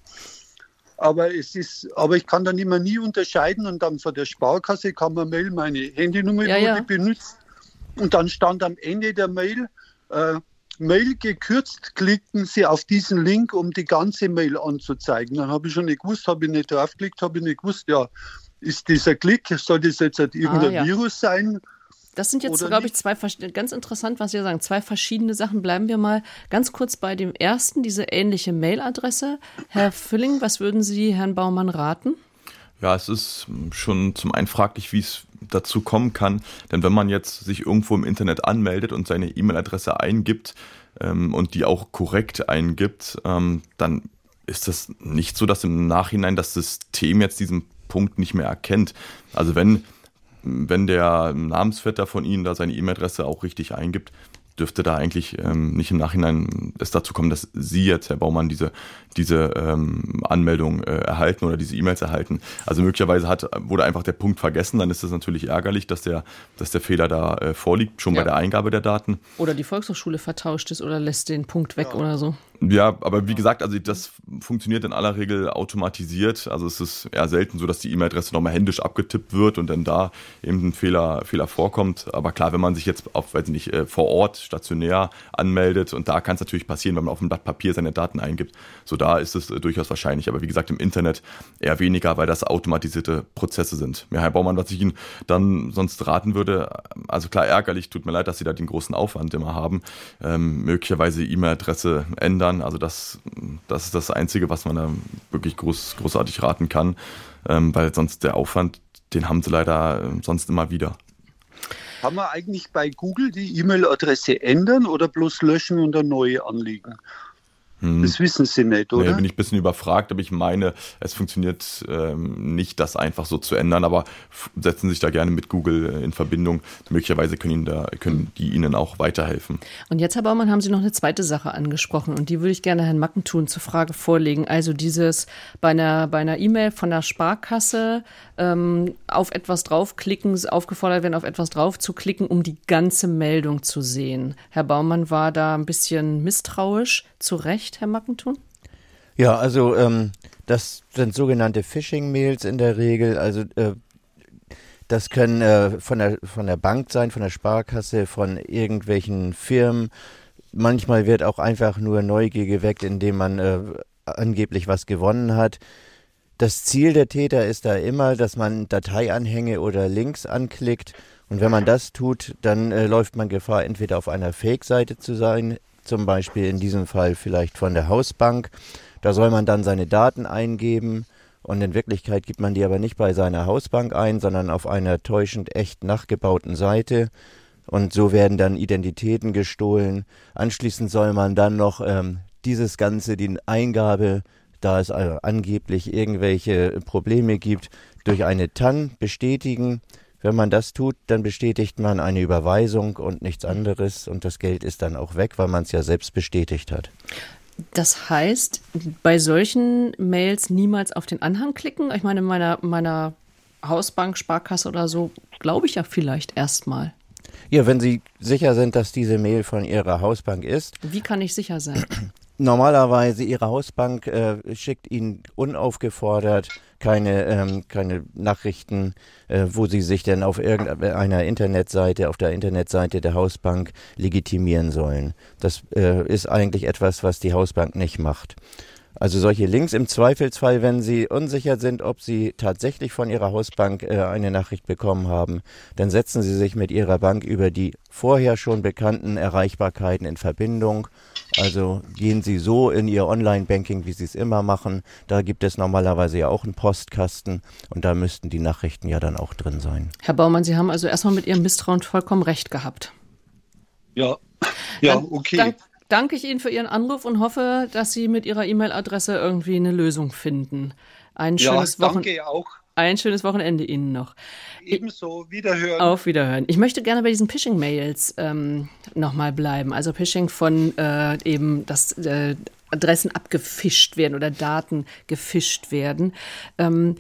Aber es ist, aber ich kann dann immer nie unterscheiden und dann von der Sparkasse kam eine Mail, meine Handynummer ja, wurde ja. benutzt und dann stand am Ende der Mail, äh, Mail gekürzt, klicken Sie auf diesen Link, um die ganze Mail anzuzeigen. Dann habe ich schon nicht gewusst, habe ich nicht draufgeklickt, habe ich nicht gewusst, ja, ist dieser Klick, soll das jetzt halt irgendein ah, ja. Virus sein? Das sind jetzt, glaube ich, zwei, ganz interessant, was Sie sagen, zwei verschiedene Sachen. Bleiben wir mal ganz kurz bei dem ersten, diese ähnliche Mailadresse. Herr Fülling, was würden Sie Herrn Baumann raten? Ja, es ist schon zum einen fraglich, wie es dazu kommen kann. Denn wenn man jetzt sich irgendwo im Internet anmeldet und seine E-Mail-Adresse eingibt ähm, und die auch korrekt eingibt, ähm, dann ist das nicht so, dass im Nachhinein das System jetzt diesen Punkt nicht mehr erkennt. Also wenn Wenn der Namensvetter von Ihnen da seine E-Mail-Adresse auch richtig eingibt, dürfte da eigentlich ähm, nicht im Nachhinein es dazu kommen, dass Sie jetzt, Herr Baumann, diese, diese ähm, Anmeldung äh, erhalten oder diese E-Mails erhalten. Also möglicherweise hat, wurde einfach der Punkt vergessen, dann ist es natürlich ärgerlich, dass der, dass der Fehler da äh, vorliegt, schon ja. bei der Eingabe der Daten. Oder die Volkshochschule vertauscht ist oder lässt den Punkt weg ja. oder so. Ja, aber wie gesagt, also das funktioniert in aller Regel automatisiert. Also es ist eher selten so, dass die E-Mail-Adresse nochmal händisch abgetippt wird und dann da eben ein Fehler, Fehler vorkommt. Aber klar, wenn man sich jetzt auf, weiß ich nicht, vor Ort stationär anmeldet und da kann es natürlich passieren, wenn man auf dem Blatt Papier seine Daten eingibt. So da ist es durchaus wahrscheinlich. Aber wie gesagt, im Internet eher weniger, weil das automatisierte Prozesse sind. Ja, Herr Baumann, was ich Ihnen dann sonst raten würde, also klar ärgerlich, tut mir leid, dass Sie da den großen Aufwand immer haben, ähm, möglicherweise E-Mail-Adresse ändern. Also das, das ist das Einzige, was man da wirklich groß, großartig raten kann, ähm, weil sonst der Aufwand, den haben sie leider äh, sonst immer wieder. Kann man eigentlich bei Google die E-Mail-Adresse ändern oder bloß löschen und eine neue anlegen? Hm. Das wissen Sie nicht, oder? Nee, bin ich ein bisschen überfragt, aber ich meine, es funktioniert ähm, nicht, das einfach so zu ändern, aber f- setzen sich da gerne mit Google äh, in Verbindung. Möglicherweise können, Ihnen da, können die Ihnen auch weiterhelfen. Und jetzt, Herr Baumann, haben Sie noch eine zweite Sache angesprochen und die würde ich gerne Herrn Mackentun zur Frage vorlegen. Also dieses bei einer, bei einer E-Mail von der Sparkasse ähm, auf etwas draufklicken, aufgefordert werden, auf etwas drauf zu klicken, um die ganze Meldung zu sehen. Herr Baumann war da ein bisschen misstrauisch, zu Recht. Herr Mackentun? Ja, also ähm, das sind sogenannte Phishing-Mails in der Regel. Also äh, das können äh, von der von der Bank sein, von der Sparkasse, von irgendwelchen Firmen. Manchmal wird auch einfach nur Neugier geweckt, indem man äh, angeblich was gewonnen hat. Das Ziel der Täter ist da immer, dass man Dateianhänge oder Links anklickt. Und wenn man das tut, dann äh, läuft man Gefahr, entweder auf einer Fake-Seite zu sein, zum Beispiel in diesem Fall vielleicht von der Hausbank. Da soll man dann seine Daten eingeben und in Wirklichkeit gibt man die aber nicht bei seiner Hausbank ein, sondern auf einer täuschend echt nachgebauten Seite. Und so werden dann Identitäten gestohlen. Anschließend soll man dann noch ähm, dieses Ganze, die Eingabe, da es äh, angeblich irgendwelche Probleme gibt, durch eine T A N bestätigen. Wenn man das tut, dann bestätigt man eine Überweisung und nichts anderes und das Geld ist dann auch weg, weil man es ja selbst bestätigt hat. Das heißt, bei solchen Mails niemals auf den Anhang klicken? Ich meine, in meiner, meiner Hausbank, Sparkasse oder so, glaube ich ja vielleicht erstmal. Ja, wenn Sie sicher sind, dass diese Mail von Ihrer Hausbank ist. Wie kann ich sicher sein? Normalerweise Ihre Hausbank äh, schickt Ihnen unaufgefordert keine, ähm, keine Nachrichten, äh, wo Sie sich denn auf irgendeiner Internetseite, auf der Internetseite der Hausbank legitimieren sollen. Das äh, ist eigentlich etwas, was die Hausbank nicht macht. Also solche Links im Zweifelsfall, wenn Sie unsicher sind, ob Sie tatsächlich von Ihrer Hausbank äh, eine Nachricht bekommen haben, dann setzen Sie sich mit Ihrer Bank über die vorher schon bekannten Erreichbarkeiten in Verbindung. Also gehen Sie so in Ihr Online-Banking, wie Sie es immer machen. Da gibt es normalerweise ja auch einen Postkasten und da müssten die Nachrichten ja dann auch drin sein. Herr Baumann, Sie haben also erstmal mit Ihrem Misstrauen vollkommen recht gehabt. Ja, ja, dann, okay. Dann danke ich Ihnen für Ihren Anruf und hoffe, dass Sie mit Ihrer E-Mail-Adresse irgendwie eine Lösung finden. Ein schönes, ja, Wochen- danke auch. Ein schönes Wochenende Ihnen noch. Ebenso, Wiederhören. Auf Wiederhören. Ich möchte gerne bei diesen Phishing-Mails ähm, nochmal bleiben. Also Phishing von äh, eben, dass äh, Adressen abgefischt werden oder Daten gefischt werden. Ähm,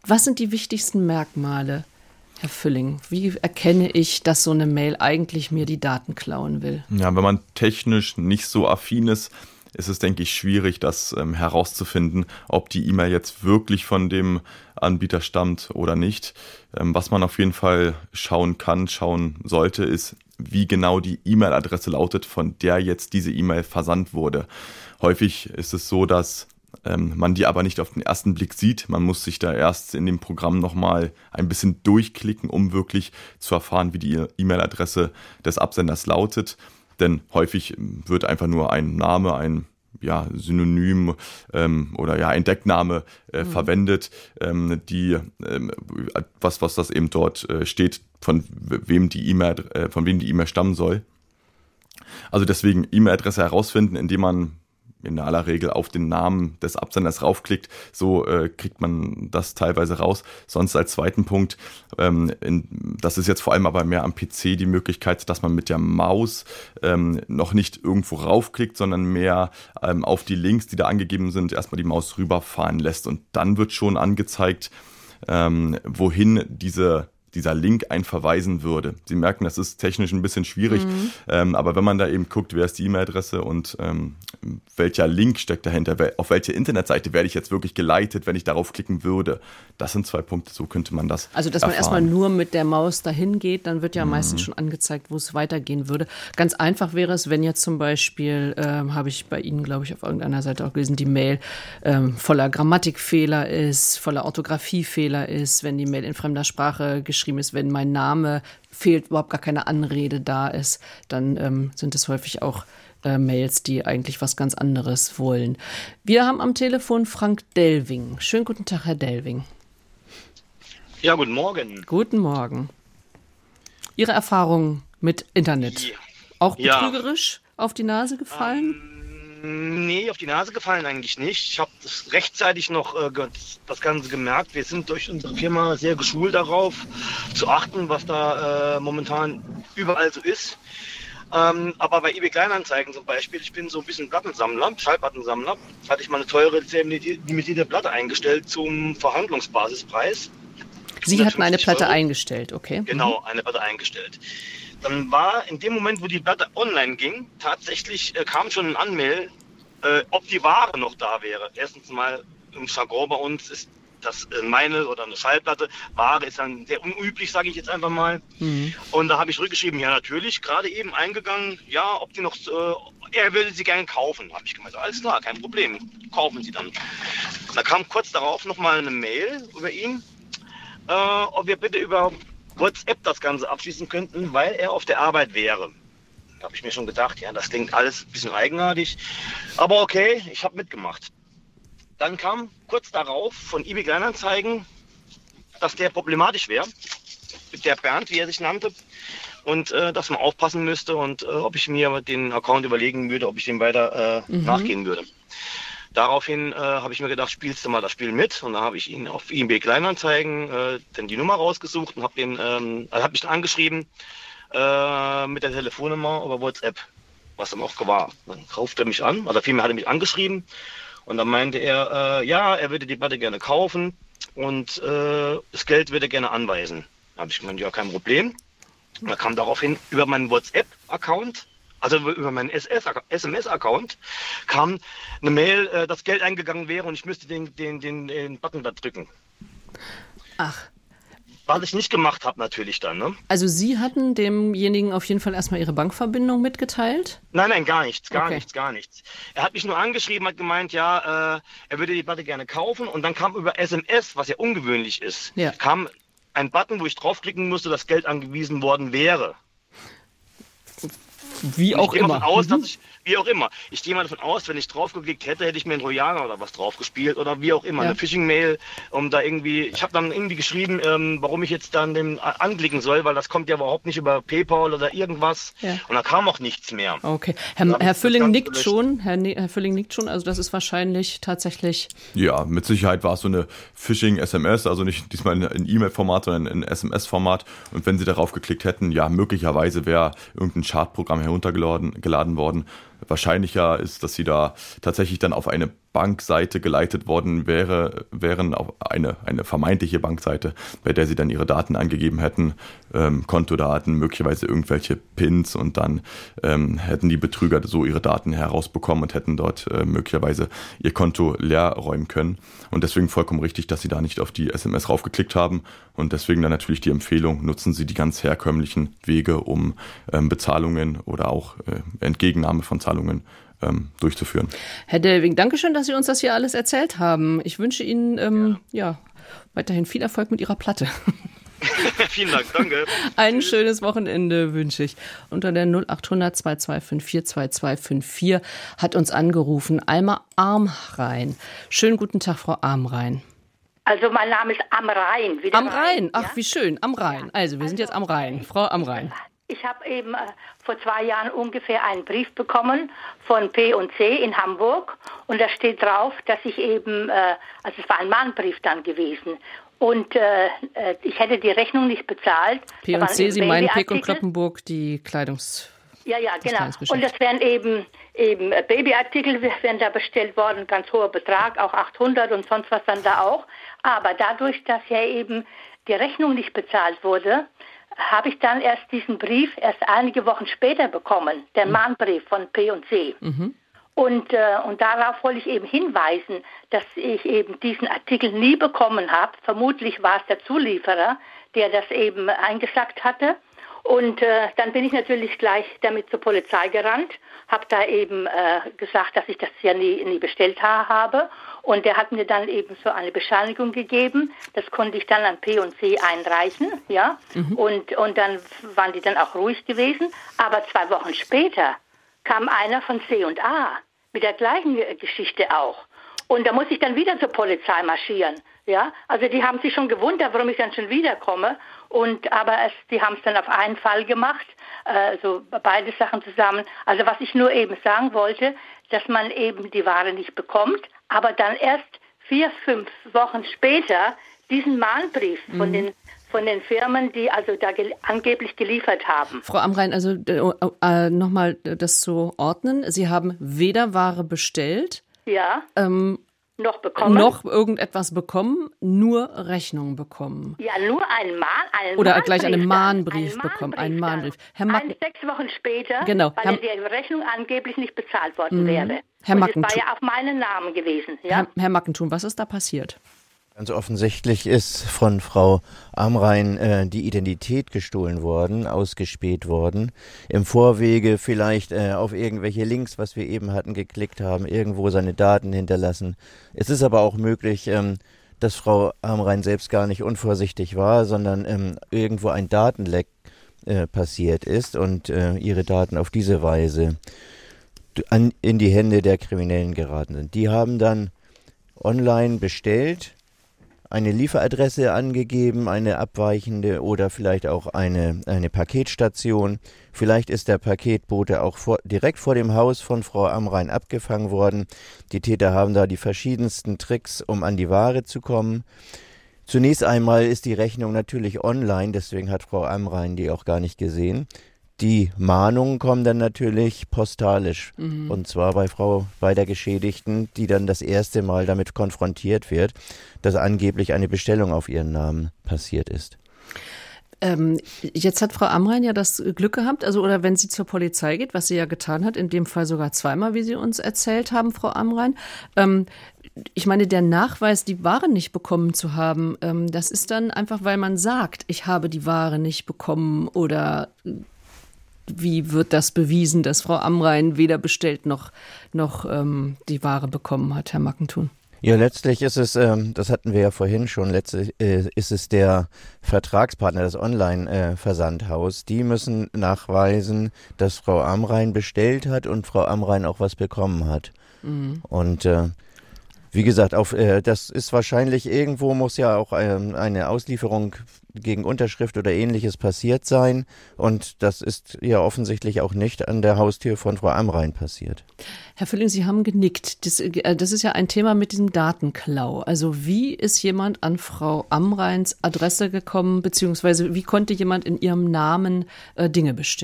Was sind die wichtigsten Merkmale, Herr Fülling? Wie erkenne ich, dass so eine Mail eigentlich mir die Daten klauen will? Ja, wenn man technisch nicht so affin ist, ist es, denke ich, schwierig, das ähm, herauszufinden, ob die E-Mail jetzt wirklich von dem Anbieter stammt oder nicht. Ähm, was man auf jeden Fall schauen kann, schauen sollte, ist, wie genau die E-Mail-Adresse lautet, von der jetzt diese E-Mail versandt wurde. Häufig ist es so, dass ähm, man die aber nicht auf den ersten Blick sieht. Man muss sich da erst in dem Programm nochmal ein bisschen durchklicken, um wirklich zu erfahren, wie die E-Mail-Adresse des Absenders lautet. Denn häufig wird einfach nur ein Name, ein ja, Synonym ähm, oder ja ein Deckname äh, mhm. verwendet, ähm, die ähm, was was das eben dort äh, steht, von wem die E-Mail äh, von wem die E-Mail stammen soll. Also deswegen E-Mail-Adresse herausfinden, indem man in aller Regel auf den Namen des Absenders raufklickt, so äh, kriegt man das teilweise raus. Sonst als zweiten Punkt, ähm, in, das ist jetzt vor allem aber mehr am P C die Möglichkeit, dass man mit der Maus ähm, noch nicht irgendwo raufklickt, sondern mehr ähm, auf die Links, die da angegeben sind, erstmal die Maus rüberfahren lässt und dann wird schon angezeigt, ähm, wohin diese dieser Link einen verweisen würde. Sie merken, das ist technisch ein bisschen schwierig, mhm. ähm, aber wenn man da eben guckt, wer ist die E-Mail-Adresse und ähm, welcher Link steckt dahinter, auf welche Internetseite werde ich jetzt wirklich geleitet, wenn ich darauf klicken würde. Das sind zwei Punkte, so könnte man das Also, dass erfahren. man erstmal nur mit der Maus dahin geht, dann wird ja mhm. meistens schon angezeigt, wo es weitergehen würde. Ganz einfach wäre es, wenn jetzt zum Beispiel, ähm, habe ich bei Ihnen, glaube ich, auf irgendeiner Seite auch gelesen, die Mail ähm, voller Grammatikfehler ist, voller Orthographiefehler ist, wenn die Mail in fremder Sprache geschrieben ist, wenn mein Name fehlt, überhaupt gar keine Anrede da ist, dann ähm, sind es häufig auch äh, Mails, die eigentlich was ganz anderes wollen. Wir haben am Telefon Frank Delving. Schönen guten Tag, Herr Delving. Ja, guten Morgen. Guten Morgen. Ihre Erfahrungen mit Internet? Ja. Auch betrügerisch ja. auf die Nase gefallen? Ähm, nee, auf die Nase gefallen eigentlich nicht. Ich habe rechtzeitig noch äh, das Ganze gemerkt. Wir sind durch unsere Firma sehr geschult darauf, zu achten, was da äh, momentan überall so ist. Ähm, aber bei eBay Kleinanzeigen zum Beispiel, ich bin so ein bisschen Plattensammler, Schallplattensammler, hatte ich mal eine teure limitierte Platte eingestellt zum Verhandlungsbasispreis. Sie hatten eine Platte Euro. eingestellt, okay. Genau, eine Platte eingestellt. Dann war in dem Moment, wo die Platte online ging, tatsächlich äh, kam schon ein Anmail, äh, ob die Ware noch da wäre. Erstens mal im Jargon bei uns ist das äh, meine oder eine Schallplatte. Ware ist dann sehr unüblich, sage ich jetzt einfach mal. Mhm. Und da habe ich zurückgeschrieben, ja natürlich, gerade eben eingegangen, ja, ob die noch, äh, er würde sie gerne kaufen. Habe ich gemeint, alles klar, kein Problem, kaufen Sie dann. Da kam kurz darauf nochmal eine Mail über ihn, äh, ob wir bitte über WhatsApp das Ganze abschließen könnten, weil er auf der Arbeit wäre. Da habe ich mir schon gedacht, ja, das klingt alles ein bisschen eigenartig. Aber okay, ich habe mitgemacht. Dann kam kurz darauf von eBay Kleinanzeigen, dass der problematisch wäre. Der Bernd, wie er sich nannte. Und äh, dass man aufpassen müsste und äh, ob ich mir den Account überlegen würde, ob ich dem weiter äh, mhm. nachgehen würde. Daraufhin äh, habe ich mir gedacht, spielst du mal das Spiel mit. Und dann habe ich ihn auf eBay Kleinanzeigen äh, dann die Nummer rausgesucht und habe den, ähm, also habe mich dann angeschrieben äh, mit der Telefonnummer über WhatsApp, was dann auch war. Dann ruft er mich an, also vielmehr hat er mich angeschrieben und dann meinte er, äh, ja, er würde die Platte gerne kaufen und äh, das Geld würde er gerne anweisen. Da habe ich gemeint, ja, kein Problem. Und da kam daraufhin über meinen WhatsApp-Account, also über meinen S M S-Account, kam eine Mail, äh, dass Geld eingegangen wäre und ich müsste den, den, den, den Button da drücken. Ach. Was ich nicht gemacht habe natürlich dann. Ne? Also Sie hatten demjenigen auf jeden Fall erstmal Ihre Bankverbindung mitgeteilt? Nein, nein, gar nichts, gar okay. nichts, gar nichts. Er hat mich nur angeschrieben, hat gemeint, ja, äh, er würde die Platte gerne kaufen und dann kam über S M S, was ja ungewöhnlich ist, ja. kam ein Button, wo ich draufklicken musste, dass Geld angewiesen worden wäre. Wie auch immer. Aus, dass ich, wie auch immer. Ich gehe mal davon aus, wenn ich drauf geklickt hätte, hätte ich mir einen Trojaner oder was drauf gespielt oder wie auch immer. Ja. Eine Phishing-Mail, um da irgendwie, ich habe dann irgendwie geschrieben, ähm, warum ich jetzt dann den anklicken soll, weil das kommt ja überhaupt nicht über PayPal oder irgendwas. Ja. Und da kam auch nichts mehr. Okay. Herr, Herr Fülling nickt schon. Herr, Herr Fülling nickt schon. Also das ist wahrscheinlich tatsächlich. Ja, mit Sicherheit war es so eine Phishing-S M S, also nicht diesmal in E-Mail-Format, sondern in S M S-Format. Und wenn Sie darauf geklickt hätten, ja, möglicherweise wäre irgendein Chartprogramm heruntergeladen geladen worden. Wahrscheinlicher ist, dass Sie da tatsächlich dann auf eine Bankseite geleitet worden wäre, wären auf eine, eine vermeintliche Bankseite, bei der sie dann ihre Daten angegeben hätten, ähm, Kontodaten, möglicherweise irgendwelche Pins und dann ähm, hätten die Betrüger so ihre Daten herausbekommen und hätten dort äh, möglicherweise ihr Konto leer räumen können. Und deswegen vollkommen richtig, dass sie da nicht auf die S M S raufgeklickt haben und deswegen dann natürlich die Empfehlung, nutzen Sie die ganz herkömmlichen Wege, um ähm, Bezahlungen oder auch äh, Entgegennahme von Zahlungen ähm, durchzuführen. Herr Delving, danke schön, dass Sie uns das hier alles erzählt haben. Ich wünsche Ihnen ähm, ja. ja weiterhin viel Erfolg mit Ihrer Platte. Vielen Dank, danke. Ein schönes Wochenende wünsche ich. Unter der null acht hundert zwei zwei fünf vier zwei zwei fünf vier hat uns angerufen Alma Amrein. Schönen guten Tag, Frau Amrein. Also mein Name ist Amrein. Am Rhein, ach ja? Wie schön, am Rhein. Also wir also, sind jetzt am Rhein. Frau Amrein. Ich habe eben äh, vor zwei Jahren ungefähr einen Brief bekommen von P und C in Hamburg und da steht drauf, dass ich eben, äh, also es war ein Mahnbrief dann gewesen und äh, ich hätte die Rechnung nicht bezahlt. P und C, Sie meinen Pick und Kloppenburg, die Kleidungs... Ja, ja, genau. Und das wären eben, eben Babyartikel, wären da bestellt worden, ganz hoher Betrag, auch achthundert und sonst was dann da auch. Aber dadurch, dass ja eben die Rechnung nicht bezahlt wurde, habe ich dann erst diesen Brief erst einige Wochen später bekommen, der Mahnbrief von P und C. Mhm. Und, äh, und darauf wollte ich eben hinweisen, dass ich eben diesen Artikel nie bekommen habe. Vermutlich war es der Zulieferer, der das eben eingesackt hatte. Und äh, dann bin ich natürlich gleich damit zur Polizei gerannt, habe da eben äh, gesagt, dass ich das ja nie, nie bestellt habe. Und der hat mir dann eben so eine Bescheinigung gegeben. Das konnte ich dann an P und C einreichen, ja. Mhm. Und, und dann waren die dann auch ruhig gewesen. Aber zwei Wochen später kam einer von C und A mit der gleichen Geschichte auch. Und da muss ich dann wieder zur Polizei marschieren, ja. Also die haben sich schon gewundert, warum ich dann schon wiederkomme. Und aber es, die haben es dann auf einen Fall gemacht, äh, so beide Sachen zusammen. Also was ich nur eben sagen wollte, dass man eben die Ware nicht bekommt, aber dann erst vier, fünf Wochen später diesen Mahnbrief mhm. von den von den Firmen, die also da gel- angeblich geliefert haben. Frau Amrein, also äh, äh, nochmal das zu ordnen. Sie haben weder Ware bestellt, ja. ähm, Noch bekommen? Noch irgendetwas bekommen, nur Rechnung bekommen. Ja, nur einen Mahn, einen Oder Mahnbrief gleich einen Mahnbrief einen bekommen, Mahnbrief einen Mahnbrief. Herr Macken, ein, sechs Wochen später, genau. weil Herr, die Rechnung angeblich nicht bezahlt worden mm. wäre. Herr Und es war ja auf meinen Namen gewesen. Ja? Herr, Herr Mackenthun, was ist da passiert? Ganz offensichtlich ist von Frau Amrein äh, die Identität gestohlen worden, ausgespäht worden. Im Vorwege vielleicht äh, auf irgendwelche Links, was wir eben hatten, geklickt haben, irgendwo seine Daten hinterlassen. Es ist aber auch möglich, ähm, dass Frau Amrein selbst gar nicht unvorsichtig war, sondern ähm, irgendwo ein Datenleck äh, passiert ist und äh, ihre Daten auf diese Weise an, in die Hände der Kriminellen geraten sind. Die haben dann online bestellt, eine Lieferadresse angegeben, eine abweichende oder vielleicht auch eine, eine Paketstation. Vielleicht ist der Paketbote auch vor, direkt vor dem Haus von Frau Amrein abgefangen worden. Die Täter haben da die verschiedensten Tricks, um an die Ware zu kommen. Zunächst einmal ist die Rechnung natürlich online, deswegen hat Frau Amrein die auch gar nicht gesehen. Die Mahnungen kommen dann natürlich postalisch, mhm. und zwar bei Frau, bei der Geschädigten, die dann das erste Mal damit konfrontiert wird, dass angeblich eine Bestellung auf ihren Namen passiert ist. Ähm, jetzt hat Frau Amrein ja das Glück gehabt, also oder wenn sie zur Polizei geht, was sie ja getan hat, in dem Fall sogar zweimal, wie Sie uns erzählt haben, Frau Amrein. Ähm, ich meine, der Nachweis, die Ware nicht bekommen zu haben, ähm, das ist dann einfach, weil man sagt, ich habe die Ware nicht bekommen oder... Wie wird das bewiesen, dass Frau Amrein weder bestellt noch, noch ähm, die Ware bekommen hat, Herr Mackenthun? Ja, letztlich ist es, ähm, das hatten wir ja vorhin schon, letztlich äh, ist es der Vertragspartner, das Online-Versandhaus. Äh, die müssen nachweisen, dass Frau Amrein bestellt hat und Frau Amrein auch was bekommen hat. Mhm. Und äh, wie gesagt, auf, äh, das ist wahrscheinlich, irgendwo muss ja auch ähm, eine Auslieferung gegen Unterschrift oder Ähnliches passiert sein. Und das ist ja offensichtlich auch nicht an der Haustür von Frau Amrein passiert. Herr Fülling, Sie haben genickt. Das, äh, das ist ja ein Thema mit diesem Datenklau. Also wie ist jemand an Frau Amreins Adresse gekommen, beziehungsweise wie konnte jemand in ihrem Namen äh, Dinge bestellen?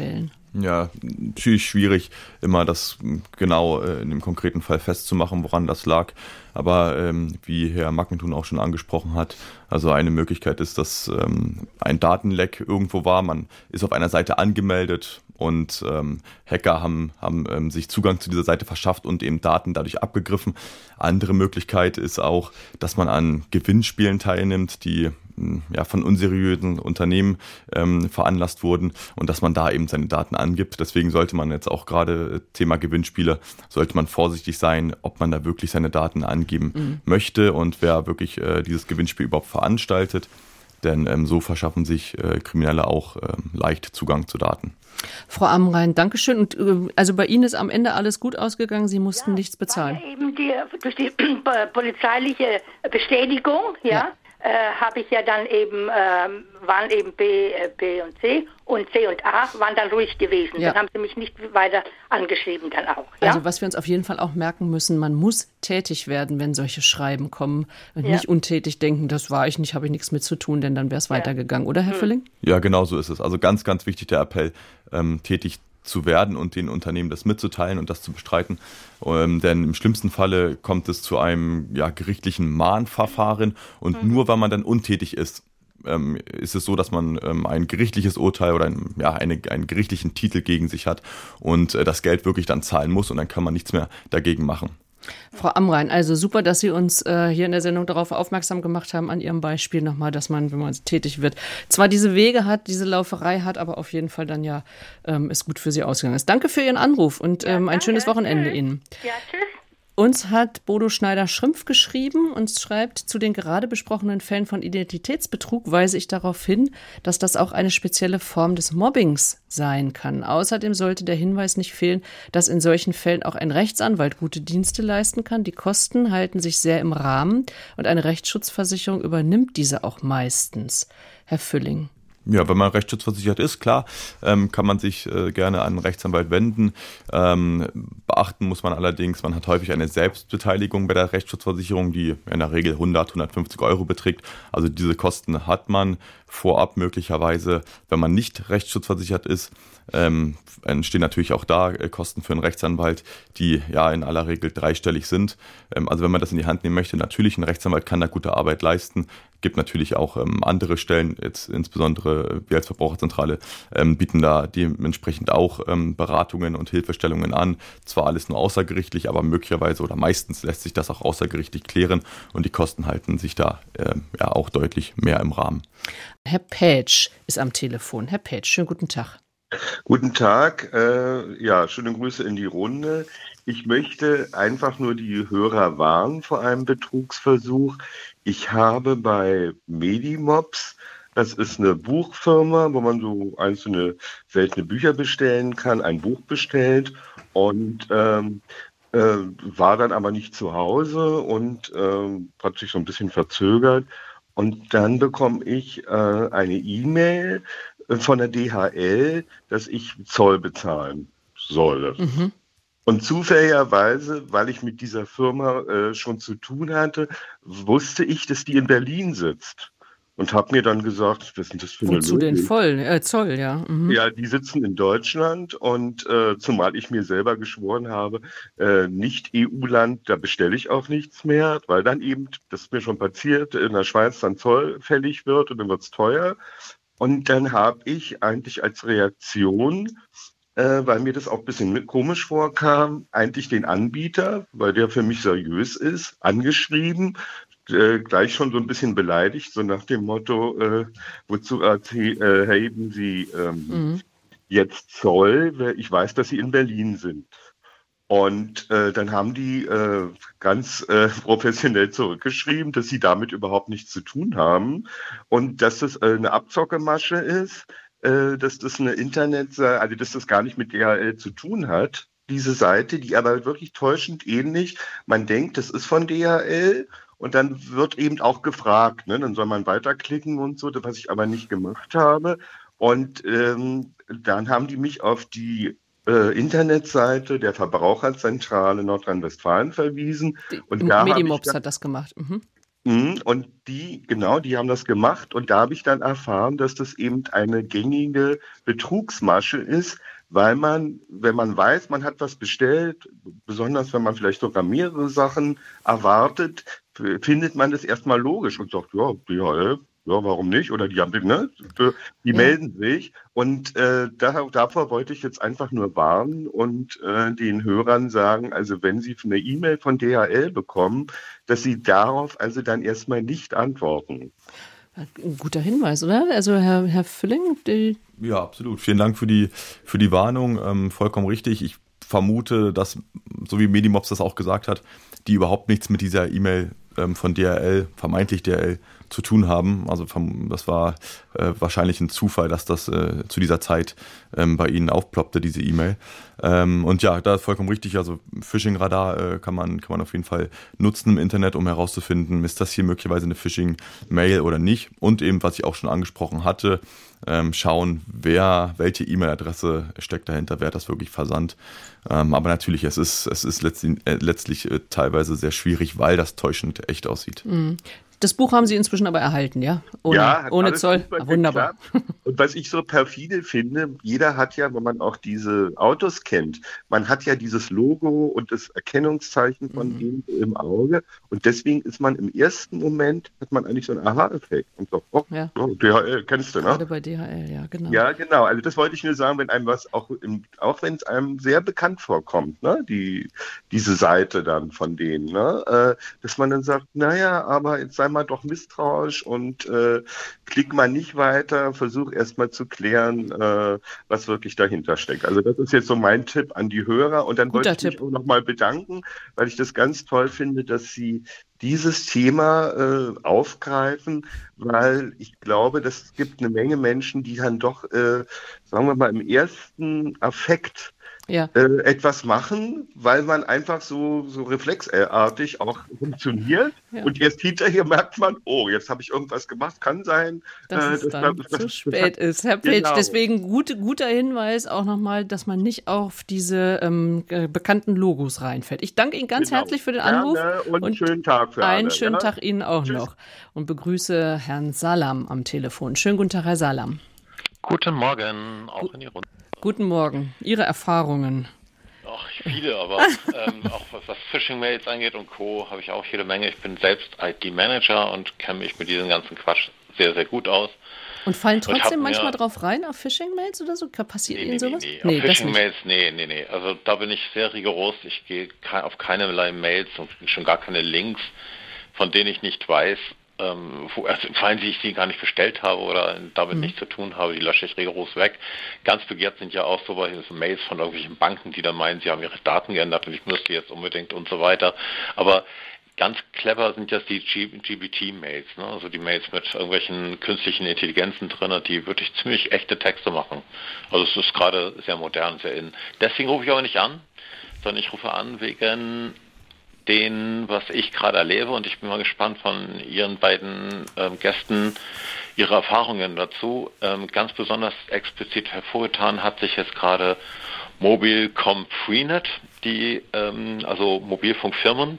Ja, natürlich schwierig, immer das genau äh, in dem konkreten Fall festzumachen, woran das lag. Aber ähm, wie Herr Mackentun auch schon angesprochen hat, also eine Möglichkeit ist, dass ähm, ein Datenleck irgendwo war. Man ist auf einer Seite angemeldet und ähm, Hacker haben, haben ähm, sich Zugang zu dieser Seite verschafft und eben Daten dadurch abgegriffen. Andere Möglichkeit ist auch, dass man an Gewinnspielen teilnimmt, die ja, von unseriösen Unternehmen ähm, veranlasst wurden und dass man da eben seine Daten angibt. Deswegen sollte man jetzt auch gerade Thema Gewinnspiele, sollte man vorsichtig sein, ob man da wirklich seine Daten angeben mhm. möchte und wer wirklich äh, dieses Gewinnspiel überhaupt veranstaltet. Denn ähm, so verschaffen sich äh, Kriminelle auch äh, leicht Zugang zu Daten. Frau Amrein, Dankeschön. Und äh, also bei Ihnen ist am Ende alles gut ausgegangen, Sie mussten ja, nichts bezahlen. Weil eben die, durch die äh, polizeiliche Bestätigung, ja, ja. Äh, habe ich ja dann eben, äh, waren eben B, äh, B und C und C und A waren dann ruhig gewesen. Ja. Dann haben sie mich nicht weiter angeschrieben dann auch. Ja? Also was wir uns auf jeden Fall auch merken müssen, man muss tätig werden, wenn solche Schreiben kommen und ja. nicht untätig denken, das war ich nicht, habe ich nichts mit zu tun, denn dann wäre es ja. weitergegangen. Oder, Herr hm. Fülling? Ja, genau so ist es. Also ganz, ganz wichtig der Appell, ähm, tätig zu werden und den Unternehmen das mitzuteilen und das zu bestreiten. Ähm, denn im schlimmsten Falle kommt es zu einem ja, gerichtlichen Mahnverfahren und mhm. nur weil man dann untätig ist, ähm, ist es so, dass man ähm, ein gerichtliches Urteil oder ein, ja, eine, einen gerichtlichen Titel gegen sich hat und äh, das Geld wirklich dann zahlen muss und dann kann man nichts mehr dagegen machen. Frau Amrein, also super, dass Sie uns äh, hier in der Sendung darauf aufmerksam gemacht haben, an Ihrem Beispiel nochmal, dass man, wenn man tätig wird, zwar diese Wege hat, diese Lauferei hat, aber auf jeden Fall dann ja ähm, ist gut für Sie ausgegangen ist. Danke für Ihren Anruf und ähm, ja, ein schönes Wochenende Ihnen. Ja, tschüss. Uns hat Bodo Schneider-Schrimpf geschrieben und schreibt, zu den gerade besprochenen Fällen von Identitätsbetrug weise ich darauf hin, dass das auch eine spezielle Form des Mobbings sein kann. Außerdem sollte der Hinweis nicht fehlen, dass in solchen Fällen auch ein Rechtsanwalt gute Dienste leisten kann. Die Kosten halten sich sehr im Rahmen und eine Rechtsschutzversicherung übernimmt diese auch meistens. Herr Fülling. Ja, wenn man rechtsschutzversichert ist, klar, ähm, kann man sich äh, gerne an einen Rechtsanwalt wenden. Ähm, beachten muss man allerdings, man hat häufig eine Selbstbeteiligung bei der Rechtsschutzversicherung, die in der Regel hundert, hundertfünfzig Euro beträgt. Also diese Kosten hat man vorab möglicherweise, wenn man nicht rechtsschutzversichert ist. Ähm, entstehen natürlich auch da äh, Kosten für einen Rechtsanwalt, die ja in aller Regel dreistellig sind. Ähm, also wenn man das in die Hand nehmen möchte, natürlich, ein Rechtsanwalt kann da gute Arbeit leisten. Gibt natürlich auch ähm, andere Stellen, jetzt insbesondere wir als Verbraucherzentrale ähm, bieten da dementsprechend auch ähm, Beratungen und Hilfestellungen an. Zwar alles nur außergerichtlich, aber möglicherweise oder meistens lässt sich das auch außergerichtlich klären und die Kosten halten sich da äh, ja auch deutlich mehr im Rahmen. Herr Pätsch ist am Telefon. Herr Pätsch, schönen guten Tag. Guten Tag, äh, ja, schöne Grüße in die Runde. Ich möchte einfach nur die Hörer warnen vor einem Betrugsversuch. Ich habe bei Medimobs, das ist eine Buchfirma, wo man so einzelne seltene Bücher bestellen kann, ein Buch bestellt und ähm, äh, war dann aber nicht zu Hause und äh, hat sich so ein bisschen verzögert. Und dann bekomme ich äh, eine E-Mail von der D H L, dass ich Zoll bezahlen soll. Mhm. Und zufälligerweise, weil ich mit dieser Firma äh, schon zu tun hatte, wusste ich, dass die in Berlin sitzt. Und habe mir dann gesagt, was ist denn das für eine Wozu denn voll, äh, Zoll, ja. Mhm. Ja, die sitzen in Deutschland und äh, zumal ich mir selber geschworen habe, äh, nicht E U-Land, da bestelle ich auch nichts mehr, weil dann eben, das ist mir schon passiert, in der Schweiz dann Zoll fällig wird und dann wird es teuer. Und dann habe ich eigentlich als Reaktion, äh, weil mir das auch ein bisschen komisch vorkam, eigentlich den Anbieter, weil der für mich seriös ist, angeschrieben, äh, gleich schon so ein bisschen beleidigt, so nach dem Motto, äh, wozu erheben Sie ähm, mhm. jetzt Zoll? Ich weiß, dass Sie in Berlin sind. Und äh, dann haben die äh, ganz äh, professionell zurückgeschrieben, dass sie damit überhaupt nichts zu tun haben und dass das äh, eine Abzockemasche ist, äh, dass das eine Internetseite, also dass das gar nicht mit D H L zu tun hat, diese Seite, die aber wirklich täuschend ähnlich, man denkt, das ist von D H L und dann wird eben auch gefragt, ne? Dann soll man weiterklicken und so, was ich aber nicht gemacht habe. Und ähm, dann haben die mich auf die Äh, Internetseite der Verbraucherzentrale Nordrhein-Westfalen verwiesen. Die, und da Medimobs dann, hat das gemacht. Mhm. Mh, und die, genau, die haben das gemacht und da habe ich dann erfahren, dass das eben eine gängige Betrugsmasche ist, weil man, wenn man weiß, man hat was bestellt, besonders wenn man vielleicht sogar mehrere Sachen erwartet, findet man das erstmal logisch und sagt, ja, D H L, ja, warum nicht? Oder die haben, ne, die ja. melden sich. Und äh, da, davor wollte ich jetzt einfach nur warnen und äh, den Hörern sagen, also wenn sie eine E-Mail von D H L bekommen, dass sie darauf also dann erstmal nicht antworten. Ein guter Hinweis, oder? Also Herr, Herr Fülling? Die ja, absolut. Vielen Dank für die, für die Warnung. Ähm, vollkommen richtig. Ich vermute, dass, so wie Medimops das auch gesagt hat, die überhaupt nichts mit dieser E-Mail ähm, von D H L, vermeintlich D H L, zu tun haben. Also das war äh, wahrscheinlich ein Zufall, dass das äh, zu dieser Zeit ähm, bei Ihnen aufploppte, diese E-Mail. Ähm, und ja, da ist vollkommen richtig. Also Phishing-Radar äh, kann man kann man auf jeden Fall nutzen im Internet, um herauszufinden, ist das hier möglicherweise eine Phishing-Mail oder nicht. Und eben, was ich auch schon angesprochen hatte, ähm, schauen, wer, welche E-Mail-Adresse steckt dahinter, wer hat das wirklich versandt. Ähm, aber natürlich, es ist, es ist letztlich, äh, letztlich äh, teilweise sehr schwierig, weil das täuschend echt aussieht. Mhm. Das Buch haben Sie inzwischen aber erhalten, ja? Ohne, ja, ohne Zoll. Ah, wunderbar. Und was ich so perfide finde, jeder hat ja, wenn man auch diese Autos kennt, man hat ja dieses Logo und das Erkennungszeichen von mhm. ihm im Auge. Und deswegen ist man im ersten Moment, hat man eigentlich so einen Aha-Effekt. Und sagt, oh, ja. oh, D H L, kennst du, ne? Gerade bei D H L, ja, genau. Ja, genau. Also das wollte ich nur sagen, wenn einem was, auch, im, auch wenn es einem sehr bekannt vorkommt, ne? Die, diese Seite dann von denen, ne? Äh, dass man dann sagt, naja, aber jetzt sei mal doch misstrauisch und äh, klick mal nicht weiter, versuch erst mal zu klären, äh, was wirklich dahinter steckt. Also das ist jetzt so mein Tipp an die Hörer und dann Guter wollte ich Tipp. mich auch nochmal bedanken, weil ich das ganz toll finde, dass Sie dieses Thema äh, aufgreifen, weil ich glaube, es gibt eine Menge Menschen, die dann doch, äh, sagen wir mal, im ersten Affekt Ja. äh, etwas machen, weil man einfach so, so reflexartig auch funktioniert. Ja. Und erst hinterher merkt man, oh, jetzt habe ich irgendwas gemacht, kann sein. Dass äh, es das, dann das, zu das, spät das, ist. Herr Page, genau. deswegen gut, guter Hinweis auch nochmal, dass man nicht auf diese ähm, bekannten Logos reinfällt. Ich danke Ihnen ganz Genau. herzlich für den Anruf. Gerne und einen schönen Tag für alle. Einen schönen ja? Tag Ihnen auch Tschüss. noch. Und begrüße Herrn Salam am Telefon. Schönen guten Tag, Herr Salam. Guten Morgen, auch in die Runde. Guten Morgen. Ihre Erfahrungen? Ach, viele, aber ähm, auch was, was Phishing-Mails angeht und Co. habe ich auch jede Menge. Ich bin selbst I T-Manager und kenne mich mit diesem ganzen Quatsch sehr, sehr gut aus. Und fallen trotzdem und manchmal mir, drauf rein auf Phishing-Mails oder so? Passiert nee, Ihnen nee, sowas? Nee, nee auf Phishing-Mails, nee, nee, nee. Also da bin ich sehr rigoros. Ich gehe auf keinerlei Mails und schon gar keine Links, von denen ich nicht weiß, ähm, wo, also falls ich die gar nicht bestellt habe oder damit mhm. nichts zu tun habe, die lösche ich rigoros weg. Ganz begehrt sind ja auch so Mails von irgendwelchen Banken, die dann meinen, sie haben ihre Daten geändert und ich müsste jetzt unbedingt und so weiter. Aber ganz clever sind jetzt die G B T-Mails, ne? Also die Mails mit irgendwelchen künstlichen Intelligenzen drin, die wirklich ziemlich echte Texte machen. Also es ist gerade sehr modern, sehr in. Deswegen rufe ich aber nicht an, sondern ich rufe an wegen den, was ich gerade erlebe, und ich bin mal gespannt von Ihren beiden ähm, Gästen, Ihre Erfahrungen dazu. Ähm, ganz besonders explizit hervorgetan hat sich jetzt gerade Mobilcom Freenet, die, ähm, also Mobilfunkfirmen,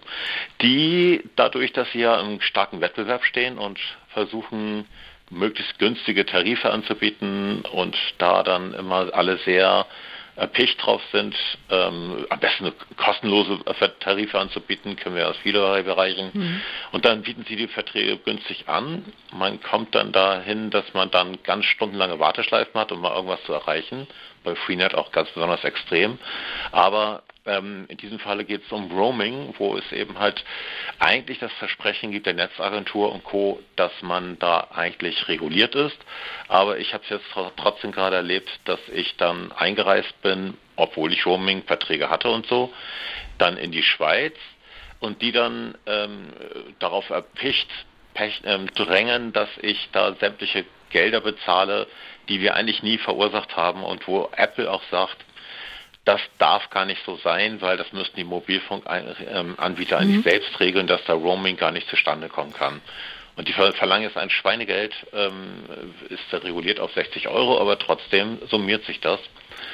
die dadurch, dass sie ja im starken Wettbewerb stehen und versuchen, möglichst günstige Tarife anzubieten und da dann immer alle sehr erpicht drauf sind, ähm, am besten kostenlose Tarife anzubieten, können wir aus vielerlei Bereichen. Mhm. Und dann bieten sie die Verträge günstig an. Man kommt dann dahin, dass man dann ganz stundenlange Warteschleifen hat, um mal irgendwas zu erreichen. Bei Freenet auch ganz besonders extrem. Aber ähm, in diesem Falle geht es um Roaming, wo es eben halt eigentlich das Versprechen gibt der Netzagentur und Co., dass man da eigentlich reguliert ist. Aber ich habe es jetzt trotzdem gerade erlebt, dass ich dann eingereist bin, obwohl ich Roaming-Verträge hatte und so, dann in die Schweiz und die dann ähm, darauf erpicht pech, ähm, drängen, dass ich da sämtliche Gelder bezahle, die wir eigentlich nie verursacht haben und wo Apple auch sagt, das darf gar nicht so sein, weil das müssten die Mobilfunkanbieter eigentlich mhm. selbst regeln, dass da Roaming gar nicht zustande kommen kann. Und die verlangen jetzt ein Schweinegeld, ähm, ist da reguliert auf sechzig Euro, aber trotzdem summiert sich das.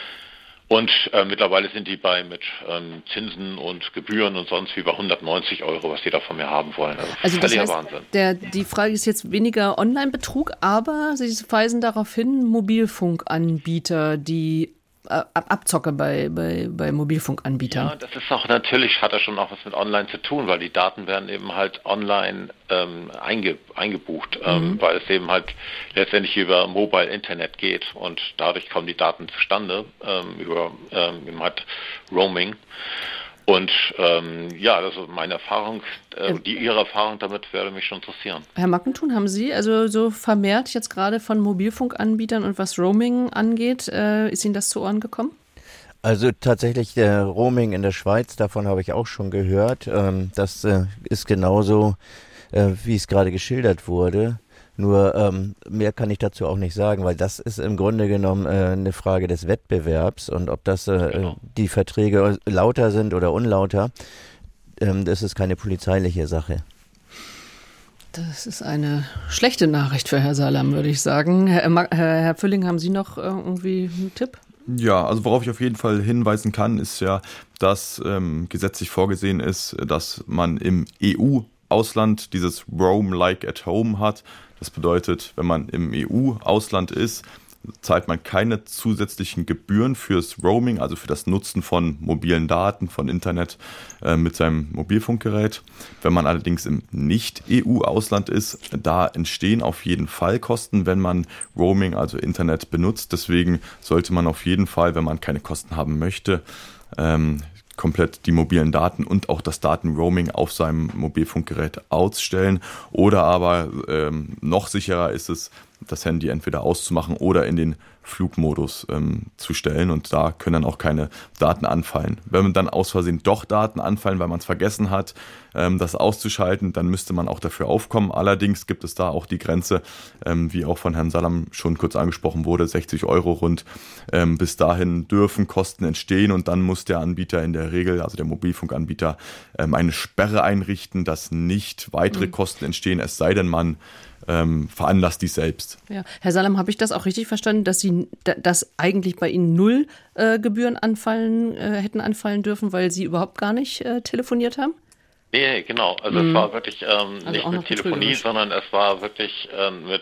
Und äh, mittlerweile sind die bei mit ähm, Zinsen und Gebühren und sonst wie bei hundertneunzig Euro, was die da von mir haben wollen. Also, also das heißt, Wahnsinn. Der, die Frage ist jetzt weniger Online-Betrug, aber Sie weisen darauf hin, Mobilfunkanbieter, die Abzocke bei, bei, bei Mobilfunkanbietern. Ja, das ist auch natürlich, hat das schon auch was mit online zu tun, weil die Daten werden eben halt online ähm, einge, eingebucht, ähm, mhm. weil es eben halt letztendlich über Mobile Internet geht und dadurch kommen die Daten zustande ähm, über ähm, eben halt Roaming. Und ähm, ja, also meine Erfahrung, äh, die Ihre Erfahrung damit würde mich schon interessieren. Herr Mackentun, haben Sie also so vermehrt jetzt gerade von Mobilfunkanbietern und was Roaming angeht, äh, ist Ihnen das zu Ohren gekommen? Also tatsächlich der Roaming in der Schweiz, davon habe ich auch schon gehört. Ähm, das äh, ist genauso, äh, wie es gerade geschildert wurde. Nur ähm, mehr kann ich dazu auch nicht sagen, weil das ist im Grunde genommen äh, eine Frage des Wettbewerbs und ob das äh, genau. die Verträge lauter sind oder unlauter, ähm, das ist keine polizeiliche Sache. Das ist eine schlechte Nachricht für Herr Salam, würde ich sagen. Herr, Herr, Herr Fülling, haben Sie noch äh, irgendwie einen Tipp? Ja, also worauf ich auf jeden Fall hinweisen kann, ist ja, dass ähm, gesetzlich vorgesehen ist, dass man im E U-Ausland dieses Roam like at home hat. Das bedeutet, wenn man im E U-Ausland ist, zahlt man keine zusätzlichen Gebühren fürs Roaming, also für das Nutzen von mobilen Daten, von Internet äh, mit seinem Mobilfunkgerät. Wenn man allerdings im Nicht-E U-Ausland ist, da entstehen auf jeden Fall Kosten, wenn man Roaming, also Internet, benutzt. Deswegen sollte man auf jeden Fall, wenn man keine Kosten haben möchte, ähm, komplett die mobilen Daten und auch das Datenroaming auf seinem Mobilfunkgerät ausstellen. Oder aber ähm, noch sicherer ist es, das Handy entweder auszumachen oder in den Flugmodus ähm, zu stellen und da können dann auch keine Daten anfallen. Wenn dann aus Versehen doch Daten anfallen, weil man es vergessen hat, ähm, das auszuschalten, dann müsste man auch dafür aufkommen. Allerdings gibt es da auch die Grenze, ähm, wie auch von Herrn Salam schon kurz angesprochen wurde, sechzig Euro rund. Ähm, bis dahin dürfen Kosten entstehen und dann muss der Anbieter in der Regel, also der Mobilfunkanbieter, ähm, eine Sperre einrichten, dass nicht weitere mhm. Kosten entstehen, es sei denn, man Ähm, veranlasst dies selbst. Ja. Herr Salam, habe ich das auch richtig verstanden, dass Sie, dass eigentlich bei Ihnen null äh, Gebühren anfallen, äh, hätten anfallen dürfen, weil Sie überhaupt gar nicht äh, telefoniert haben? Nee, genau. Also mhm. es war wirklich ähm, also nicht mit Telefonie, sondern es war wirklich ähm, mit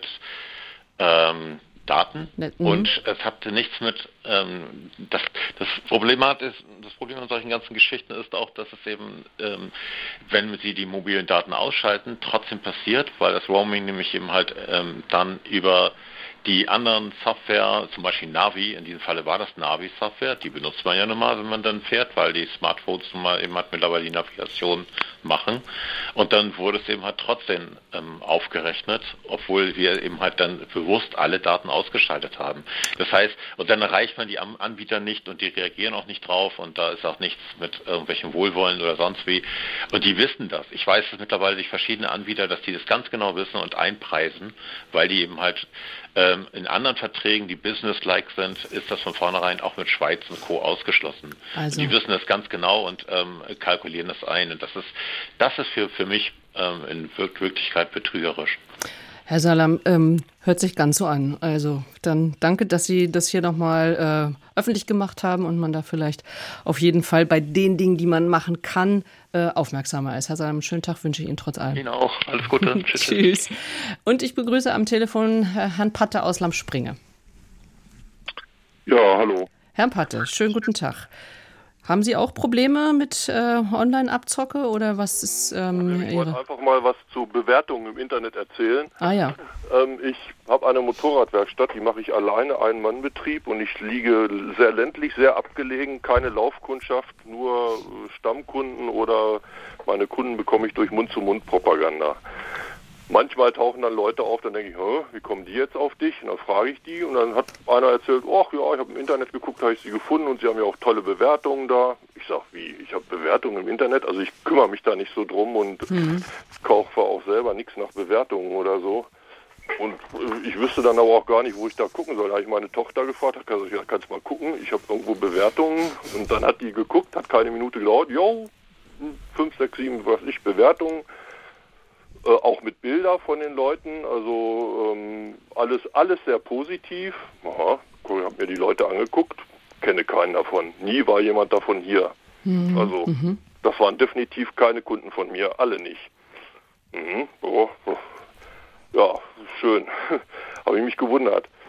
ähm, Daten Net, und es hatte nichts mit ähm, das, das Problem hat ist, das Problem an solchen ganzen Geschichten ist auch, dass es eben, ähm, wenn Sie die mobilen Daten ausschalten, trotzdem passiert, weil das Roaming nämlich eben halt ähm, dann über die anderen Software, zum Beispiel Navi, in diesem Falle war das Navi-Software, die benutzt man ja normal, wenn man dann fährt, weil die Smartphones nun mal eben halt mittlerweile die Navigation machen. Und dann wurde es eben halt trotzdem ähm, aufgerechnet, obwohl wir eben halt dann bewusst alle Daten ausgeschaltet haben. Das heißt, und dann erreicht man die Anbieter nicht und die reagieren auch nicht drauf und da ist auch nichts mit irgendwelchen Wohlwollen oder sonst wie. Und die wissen das. Ich weiß es mittlerweile durch verschiedene Anbieter, dass die das ganz genau wissen und einpreisen, weil die eben halt ähm, in anderen Verträgen, die business-like sind, ist das von vornherein auch mit Schweiz und Co. ausgeschlossen. Also. Die wissen das ganz genau und ähm, kalkulieren das ein. Und das ist, das ist für, für mich ähm, in Wirklichkeit betrügerisch. Herr Salam, ähm, hört sich ganz so an. Also dann danke, dass Sie das hier nochmal äh, öffentlich gemacht haben und man da vielleicht auf jeden Fall bei den Dingen, die man machen kann, äh, aufmerksamer ist. Herr Salam, einen schönen Tag wünsche ich Ihnen trotz allem. Ihnen auch. Alles Gute. Tschüss. Und ich begrüße am Telefon Herrn Patte aus Lamspringe. Ja, hallo. Herr Patte, schönen guten Tag. Haben Sie auch Probleme mit äh, Online-Abzocke oder was ist ähm, Ich wollte einfach mal was zu Bewertungen im Internet erzählen. Ah ja. Ähm, ich habe eine Motorradwerkstatt, die mache ich alleine, Ein-Mann-Betrieb und ich liege sehr ländlich, sehr abgelegen, keine Laufkundschaft, nur Stammkunden oder meine Kunden bekomme ich durch Mund-zu-Mund-Propaganda. Manchmal tauchen dann Leute auf, dann denke ich, wie kommen die jetzt auf dich? Und dann frage ich die und dann hat einer erzählt, ach ja, ich habe im Internet geguckt, habe ich sie gefunden und sie haben ja auch tolle Bewertungen da. Ich sage, wie, ich habe Bewertungen im Internet? Also ich kümmere mich da nicht so drum und mhm. kaufe auch selber nichts nach Bewertungen oder so. Und ich wüsste dann aber auch gar nicht, wo ich da gucken soll. Da habe ich meine Tochter gefragt, hat gesagt, ja, kannst mal gucken, ich habe irgendwo Bewertungen. Und dann hat die geguckt, hat keine Minute gedauert, jo, fünf, sechs, sieben, was ich, Bewertungen. Äh, auch mit Bilder von den Leuten, also ähm, alles alles sehr positiv. Aha, ich habe mir die Leute angeguckt, kenne keinen davon. Nie war jemand davon hier. Mhm. Also mhm. das waren definitiv keine Kunden von mir, alle nicht. Mhm. Oh, oh. Ja, schön. Habe ich mich gewundert.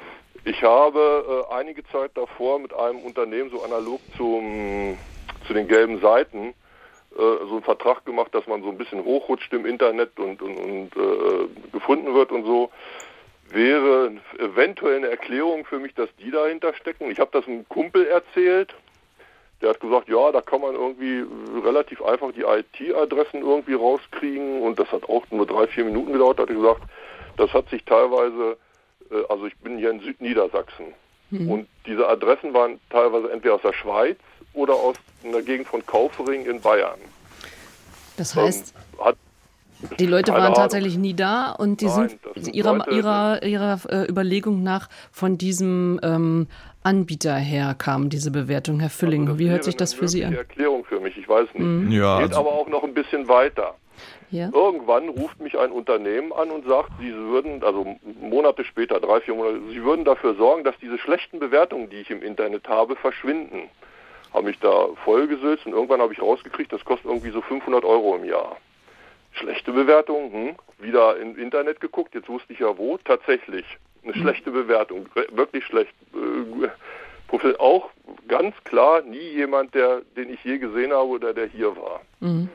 Ich habe äh, einige Zeit davor mit einem Unternehmen so analog zum, zu den gelben Seiten äh, so einen Vertrag gemacht, dass man so ein bisschen hochrutscht im Internet und, und, und äh, gefunden wird und so. Wäre eventuell eine Erklärung für mich, dass die dahinter stecken. Ich habe das einem Kumpel erzählt. Der hat gesagt, ja, da kann man irgendwie relativ einfach die I T-Adressen irgendwie rauskriegen und das hat auch nur drei, vier Minuten gedauert. Da hat er gesagt, das hat sich teilweise, äh, also ich bin hier in Südniedersachsen mhm. und diese Adressen waren teilweise entweder aus der Schweiz oder aus einer Gegend von Kaufering in Bayern. Das heißt, ähm, hat die Leute waren Ahnung. tatsächlich nie da und die Nein, sind, sind ihrer, Leute, ihrer, ihrer äh, Überlegung nach von diesem ähm, Anbieter her kam diese Bewertung. Herr Fülling, also wie hört sich das für Sie an? Das ist eine Erklärung für mich, ich weiß nicht. Mhm. Ja, Geht also, aber auch noch ein bisschen weiter. Ja. Irgendwann ruft mich ein Unternehmen an und sagt, sie würden, also Monate später, drei, vier Monate, sie würden dafür sorgen, dass diese schlechten Bewertungen, die ich im Internet habe, verschwinden. Habe mich da vollgesülzt und irgendwann habe ich rausgekriegt, das kostet irgendwie so fünfhundert Euro im Jahr. Schlechte Bewertung, hm, wieder im Internet geguckt, jetzt wusste ich ja wo, tatsächlich eine mhm. schlechte Bewertung, wirklich schlecht. Äh, auch ganz klar nie jemand, der, den ich je gesehen habe oder der hier war. Mhm.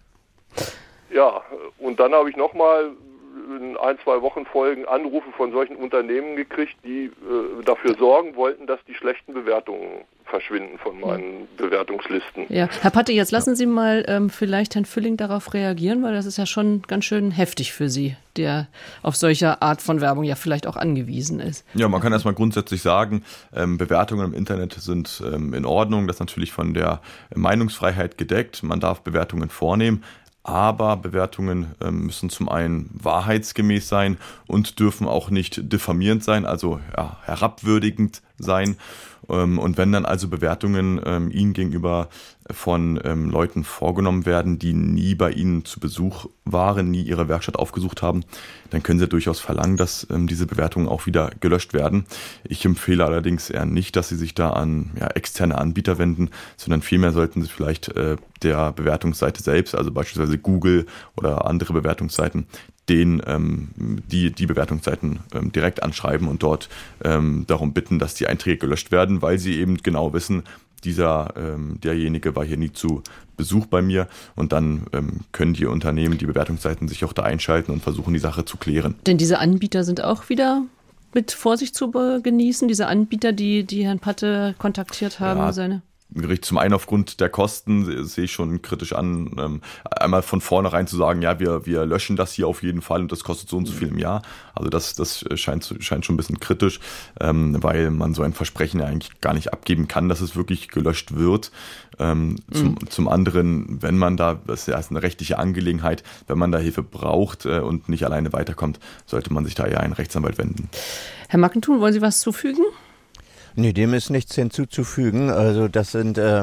Ja, und dann habe ich nochmal in ein, zwei Wochen Folgen Anrufe von solchen Unternehmen gekriegt, die äh, dafür sorgen wollten, dass die schlechten Bewertungen verschwinden von meinen ja. Bewertungslisten. Ja, Herr Patte, jetzt lassen Sie mal ähm, vielleicht Herrn Fülling darauf reagieren, weil das ist ja schon ganz schön heftig für Sie, der auf solche Art von Werbung ja vielleicht auch angewiesen ist. Ja, man kann erstmal grundsätzlich sagen, ähm, Bewertungen im Internet sind ähm, in Ordnung, das ist natürlich von der Meinungsfreiheit gedeckt, man darf Bewertungen vornehmen. Aber Bewertungen ähm, müssen zum einen wahrheitsgemäß sein und dürfen auch nicht diffamierend sein, also ja, herabwürdigend sein. Ähm, und wenn dann also Bewertungen ähm, Ihnen gegenüber von ähm, Leuten vorgenommen werden, die nie bei Ihnen zu Besuch waren, nie Ihre Werkstatt aufgesucht haben, dann können Sie durchaus verlangen, dass ähm, diese Bewertungen auch wieder gelöscht werden. Ich empfehle allerdings eher nicht, dass Sie sich da an ja, externe Anbieter wenden, sondern vielmehr sollten Sie vielleicht äh, der Bewertungsseite selbst, also beispielsweise Google oder andere Bewertungsseiten, den ähm, die die Bewertungsseiten ähm, direkt anschreiben und dort ähm, darum bitten, dass die Einträge gelöscht werden, weil sie eben genau wissen, dieser ähm, derjenige war hier nie zu Besuch bei mir und dann ähm, können die Unternehmen, die Bewertungsseiten sich auch da einschalten und versuchen, die Sache zu klären. Denn diese Anbieter sind auch wieder mit Vorsicht zu genießen, diese Anbieter, die, die Herrn Patte kontaktiert haben, ja. seine Gericht zum einen aufgrund der Kosten sehe ich schon kritisch an, ähm, einmal von vornherein zu sagen, ja, wir wir löschen das hier auf jeden Fall und das kostet so und so viel im Jahr. Also das das scheint scheint schon ein bisschen kritisch, ähm, weil man so ein Versprechen ja eigentlich gar nicht abgeben kann, dass es wirklich gelöscht wird. Ähm, zum, mhm. zum anderen, wenn man da, das ist ja eine rechtliche Angelegenheit, wenn man da Hilfe braucht äh, und nicht alleine weiterkommt, sollte man sich da eher einen Rechtsanwalt wenden. Herr Mackentun, wollen Sie was zufügen? Nee, dem ist nichts hinzuzufügen. Also das sind äh,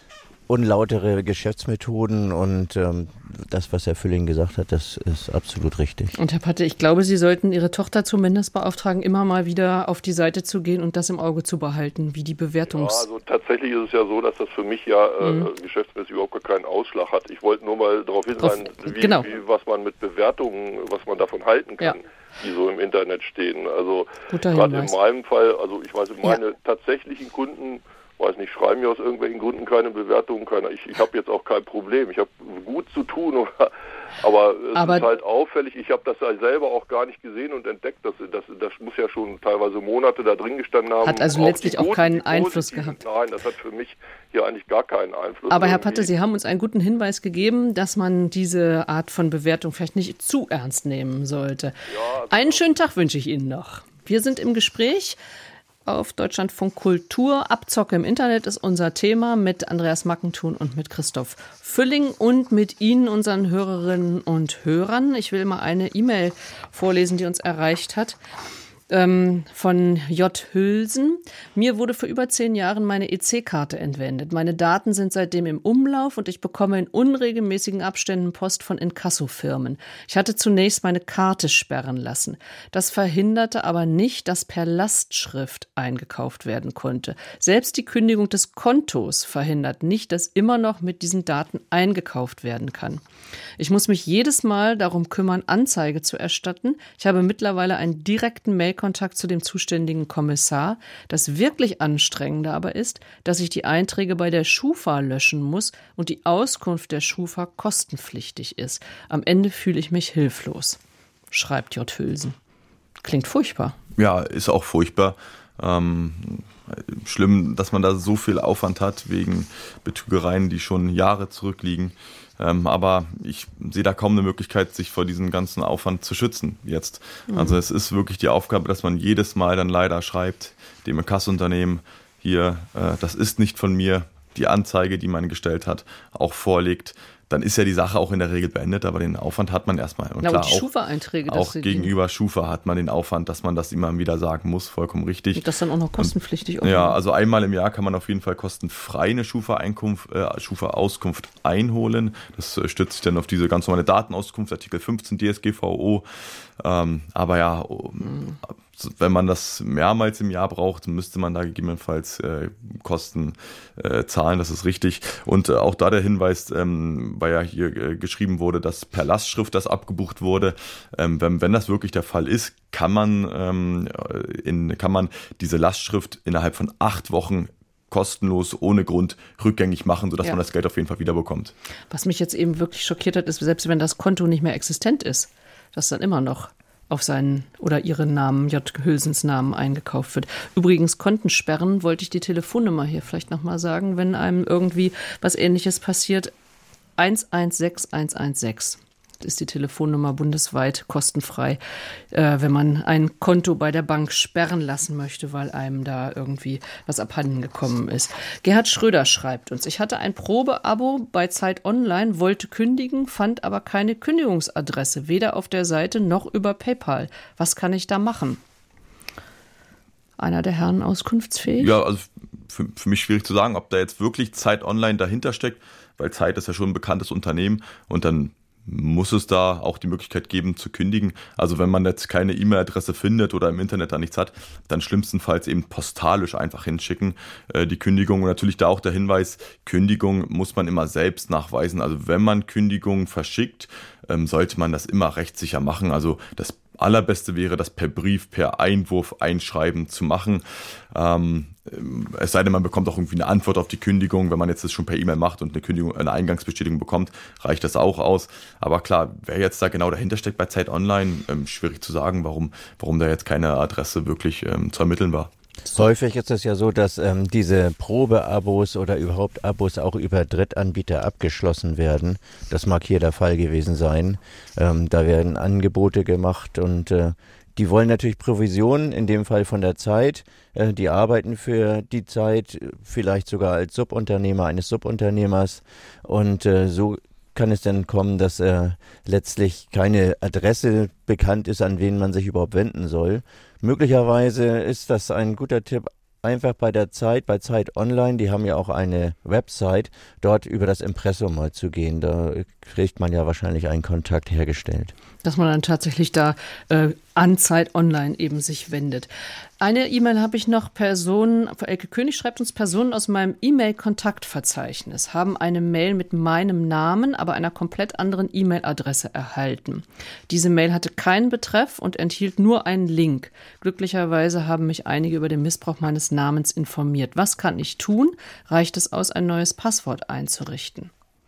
unlautere Geschäftsmethoden und ähm, das, was Herr Fülling gesagt hat, das ist absolut richtig. Und Herr Patte, ich glaube, Sie sollten Ihre Tochter zumindest beauftragen, immer mal wieder auf die Seite zu gehen und das im Auge zu behalten, wie die Bewertungs... Ja, also tatsächlich ist es ja so, dass das für mich ja äh, mhm. geschäftsmäßig überhaupt gar keinen Ausschlag hat. Ich wollte nur mal darauf hinweisen, Drauf, wie, genau. wie, was man mit Bewertungen, was man davon halten kann. Ja. Die so im Internet stehen. Also gerade in meinem Fall, also ich weiß, meine ja. tatsächlichen Kunden, weiß nicht, schreiben mir aus irgendwelchen Gründen keine Bewertungen, keine. Ich, ich habe jetzt auch kein Problem. Ich habe gut zu tun, oder, aber es aber ist halt auffällig. Ich habe das ja selber auch gar nicht gesehen und entdeckt. Das, das, das muss ja schon teilweise Monate da drin gestanden haben. Hat also auch letztlich auch keinen Einfluss gehabt. Nein, das hat für mich hier eigentlich gar keinen Einfluss. Aber irgendwie. Herr Patte, Sie haben uns einen guten Hinweis gegeben, dass man diese Art von Bewertung vielleicht nicht zu ernst nehmen sollte. Ja, also einen schönen Tag wünsche ich Ihnen noch. Wir sind im Gespräch auf Deutschlandfunk Kultur. Abzocke im Internet ist unser Thema mit Andreas Mackentun und mit Christoph Fülling und mit Ihnen, unseren Hörerinnen und Hörern. Ich will mal eine E-Mail vorlesen, die uns erreicht hat. Von J. Hülsen. Mir wurde vor über zehn Jahren meine E C-Karte entwendet. Meine Daten sind seitdem im Umlauf und ich bekomme in unregelmäßigen Abständen Post von Inkassofirmen. Ich hatte zunächst meine Karte sperren lassen. Das verhinderte aber nicht, dass per Lastschrift eingekauft werden konnte. Selbst die Kündigung des Kontos verhindert nicht, dass immer noch mit diesen Daten eingekauft werden kann. Ich muss mich jedes Mal darum kümmern, Anzeige zu erstatten. Ich habe mittlerweile einen direkten Mail Mailkontakt zu dem zuständigen Kommissar. Das wirklich Anstrengende aber ist, dass ich die Einträge bei der Schufa löschen muss und die Auskunft der Schufa kostenpflichtig ist. Am Ende fühle ich mich hilflos, schreibt J. Hülsen. Klingt furchtbar. Ja, ist auch furchtbar. Ähm, schlimm, dass man da so viel Aufwand hat wegen Betrügereien, die schon Jahre zurückliegen. Ähm, aber ich sehe da kaum eine Möglichkeit, sich vor diesem ganzen Aufwand zu schützen jetzt. Mhm. Also es ist wirklich die Aufgabe, dass man jedes Mal dann leider schreibt, dem Inkassounternehmen, hier, äh, das ist nicht von mir, die Anzeige, die man gestellt hat, auch vorlegt. Dann ist ja die Sache auch in der Regel beendet, aber den Aufwand hat man erstmal. Und Na, klar, und die Schufa-Einträge, auch, auch gegenüber Schufa hat man den Aufwand, dass man das immer wieder sagen muss, vollkommen richtig. Und das dann auch noch kostenpflichtig. Und, ja, also einmal im Jahr kann man auf jeden Fall kostenfrei eine Schufa-Einkunft, äh, Schufa-Auskunft einholen. Das äh, stützt sich dann auf diese ganz normale Datenauskunft, Artikel fünfzehn D S G V O. Ähm, aber ja, mhm. wenn man das mehrmals im Jahr braucht, müsste man da gegebenenfalls äh, Kosten äh, zahlen, das ist richtig. Und äh, auch da der Hinweis, ähm, weil ja hier äh, geschrieben wurde, dass per Lastschrift das abgebucht wurde. Ähm, wenn, wenn das wirklich der Fall ist, kann man, ähm, in, kann man diese Lastschrift innerhalb von acht Wochen kostenlos, ohne Grund rückgängig machen, sodass ja. man das Geld auf jeden Fall wiederbekommt. Was mich jetzt eben wirklich schockiert hat, ist, selbst wenn das Konto nicht mehr existent ist, dass dann immer noch auf seinen oder ihren Namen, J. Hülsens Namen eingekauft wird. Übrigens, Kontensperren wollte ich die Telefonnummer hier vielleicht nochmal sagen, wenn einem irgendwie was Ähnliches passiert. eins eins sechs eins eins sechs ist die Telefonnummer bundesweit kostenfrei, äh, wenn man ein Konto bei der Bank sperren lassen möchte, weil einem da irgendwie was abhanden gekommen ist. Gerhard Schröder schreibt uns, ich hatte ein Probeabo bei Zeit Online, wollte kündigen, fand aber keine Kündigungsadresse, weder auf der Seite noch über PayPal. Was kann ich da machen? Einer der Herren auskunftsfähig? Ja, also für, für mich schwierig zu sagen, ob da jetzt wirklich Zeit Online dahinter steckt, weil Zeit ist ja schon ein bekanntes Unternehmen und dann muss es da auch die Möglichkeit geben zu kündigen. Also wenn man jetzt keine E-Mail-Adresse findet oder im Internet da nichts hat, dann schlimmstenfalls eben postalisch einfach hinschicken, äh, die Kündigung. Und natürlich da auch der Hinweis, Kündigung muss man immer selbst nachweisen. Also wenn man Kündigung verschickt, ähm, sollte man das immer rechtssicher machen. Also das Allerbeste wäre, das per Brief, per Einwurf, Einschreiben zu machen. Ähm, es sei denn, man bekommt auch irgendwie eine Antwort auf die Kündigung. Wenn man jetzt das schon per E-Mail macht und eine Kündigung, eine Eingangsbestätigung bekommt, reicht das auch aus. Aber klar, wer jetzt da genau dahinter steckt bei Zeit Online, ähm, schwierig zu sagen, warum, warum da jetzt keine Adresse wirklich ähm, zu ermitteln war. Häufig ist es ja so, dass ähm, diese Probeabos oder überhaupt Abos auch über Drittanbieter abgeschlossen werden. Das mag hier der Fall gewesen sein. Ähm, da werden Angebote gemacht und äh, die wollen natürlich Provisionen, in dem Fall von der Zeit. Äh, die arbeiten für die Zeit, vielleicht sogar als Subunternehmer eines Subunternehmers. Und äh, so kann es dann kommen, dass äh, letztlich keine Adresse bekannt ist, an wen man sich überhaupt wenden soll. Möglicherweise ist das ein guter Tipp, einfach bei der Zeit, bei Zeit Online, die haben ja auch eine Website, dort über das Impressum mal zu gehen. Da kriegt man ja wahrscheinlich einen Kontakt hergestellt. Dass man dann tatsächlich da äh, an Zeit Online eben sich wendet. Eine E-Mail habe ich noch. Personen, Elke König schreibt uns, Personen aus meinem E-Mail-Kontaktverzeichnis haben eine Mail mit meinem Namen, aber einer komplett anderen E-Mail-Adresse erhalten. Diese Mail hatte keinen Betreff und enthielt nur einen Link. Glücklicherweise haben mich einige über den Missbrauch meines Namens informiert. Was kann ich tun? Reicht es aus, ein neues Passwort einzurichten?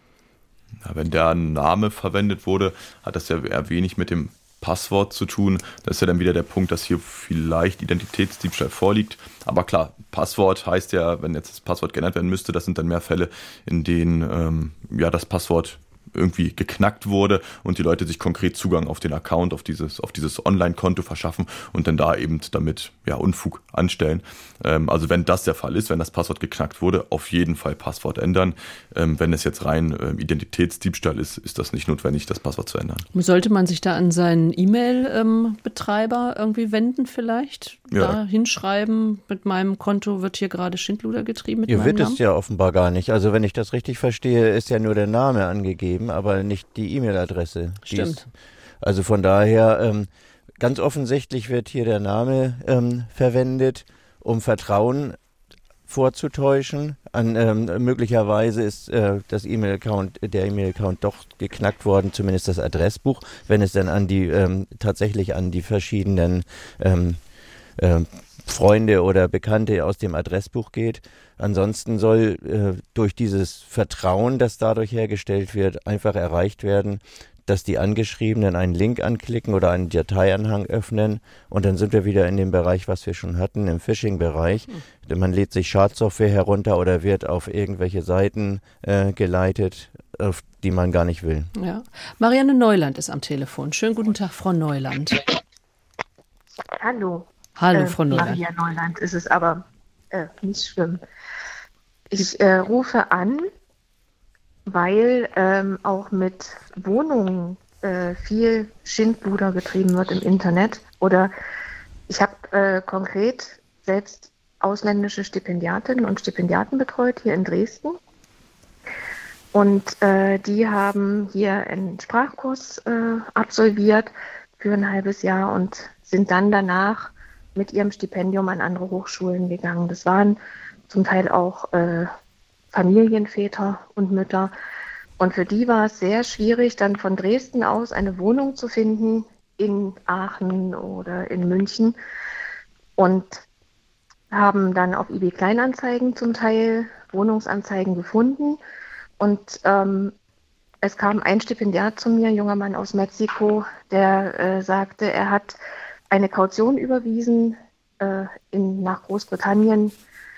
Ja, wenn der Name verwendet wurde, hat das ja eher wenig mit dem Passwort zu tun. Das ist ja dann wieder der Punkt, dass hier vielleicht Identitätsdiebstahl vorliegt. Aber klar, Passwort heißt ja, wenn jetzt das Passwort geändert werden müsste, das sind dann mehr Fälle, in denen ähm, ja das Passwort irgendwie geknackt wurde und die Leute sich konkret Zugang auf den Account, auf dieses, auf dieses Online-Konto verschaffen und dann da eben damit ja Unfug anstellen. Ähm, also wenn das der Fall ist, wenn das Passwort geknackt wurde, auf jeden Fall Passwort ändern. Ähm, wenn es jetzt rein äh, Identitätsdiebstahl ist, ist das nicht notwendig, das Passwort zu ändern. Sollte man sich da an seinen E-Mail-Betreiber irgendwie wenden vielleicht? Ja. Da hinschreiben, mit meinem Konto wird hier gerade Schindluder getrieben mit Ihr meinem wird Namen? es ja offenbar gar nicht. Also wenn ich das richtig verstehe, ist ja nur der Name angegeben, aber nicht die E-Mail-Adresse. Stimmt. Ist, also von daher, ähm, ganz offensichtlich wird hier der Name ähm, verwendet, um Vertrauen vorzutäuschen. An, ähm, möglicherweise ist äh, das E-Mail-Account, der E-Mail-Account doch geknackt worden, zumindest das Adressbuch, wenn es dann an die ähm, tatsächlich an die verschiedenen ähm, äh, Freunde oder Bekannte aus dem Adressbuch geht. Ansonsten soll äh, durch dieses Vertrauen, das dadurch hergestellt wird, einfach erreicht werden, dass die Angeschriebenen einen Link anklicken oder einen Dateianhang öffnen und dann sind wir wieder in dem Bereich, was wir schon hatten, im Phishing-Bereich. Mhm. Man lädt sich Schadsoftware herunter oder wird auf irgendwelche Seiten äh, geleitet, auf die man gar nicht will. Ja. Marianne Neuland ist am Telefon. Schönen guten Tag, Frau Neuland. Hallo. Hallo, äh, Frau Neuland. Maria Neuland ist es aber äh, nicht schlimm. Ich äh, rufe an, weil ähm, auch mit Wohnungen äh, viel Schindluder getrieben wird im Internet. Oder ich habe äh, konkret selbst ausländische Stipendiatinnen und Stipendiaten betreut hier in Dresden. Und äh, die haben hier einen Sprachkurs äh, absolviert für ein halbes Jahr und sind dann danach mit ihrem Stipendium an andere Hochschulen gegangen. Das waren zum Teil auch äh, Familienväter und Mütter. Und für die war es sehr schwierig, dann von Dresden aus eine Wohnung zu finden in Aachen oder in München. Und haben dann auf eBay Kleinanzeigen zum Teil Wohnungsanzeigen gefunden. Und ähm, es kam ein Stipendiat zu mir, ein junger Mann aus Mexiko, der äh, sagte, er hat eine Kaution überwiesen äh, in, nach Großbritannien,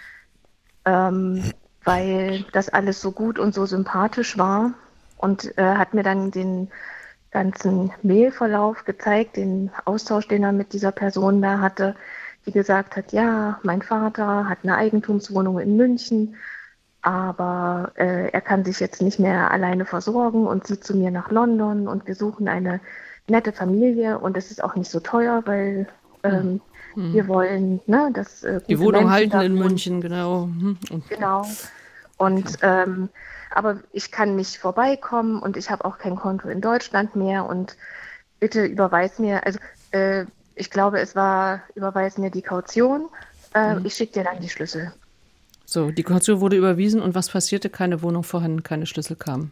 ähm, weil das alles so gut und so sympathisch war und äh, hat mir dann den ganzen Mailverlauf gezeigt, den Austausch, den er mit dieser Person da hatte, die gesagt hat, ja, mein Vater hat eine Eigentumswohnung in München, aber äh, er kann sich jetzt nicht mehr alleine versorgen und zieht zu mir nach London und wir suchen eine nette Familie und es ist auch nicht so teuer, weil ähm, hm. wir wollen, ne, dass äh, die Wohnung halten in München, genau. Hm. Genau. Und ähm, aber ich kann nicht vorbeikommen und ich habe auch kein Konto in Deutschland mehr und bitte überweis mir, also äh, ich glaube, es war, überweis mir die Kaution, äh, hm. ich schicke dir dann die Schlüssel. So, die Kaution wurde überwiesen und was passierte? Keine Wohnung vorhanden, keine Schlüssel kamen.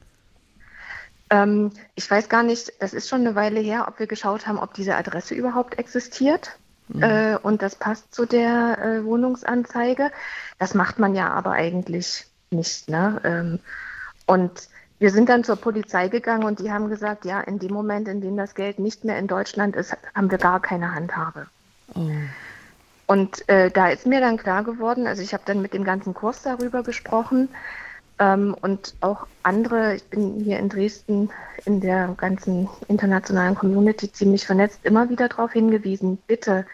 Ähm, ich weiß gar nicht, das ist schon eine Weile her, ob wir geschaut haben, ob diese Adresse überhaupt existiert. Mhm. Äh, und das passt zu der äh, Wohnungsanzeige. Das macht man ja aber eigentlich nicht. Ne? Ähm, und wir sind dann zur Polizei gegangen und die haben gesagt, ja, in dem Moment, in dem das Geld nicht mehr in Deutschland ist, haben wir gar keine Handhabe. Oh. Und äh, da ist mir dann klar geworden, also ich habe dann mit dem ganzen Kurs darüber gesprochen, Ähm, und auch andere, ich bin hier in Dresden in der ganzen internationalen Community ziemlich vernetzt, immer wieder darauf hingewiesen, bitte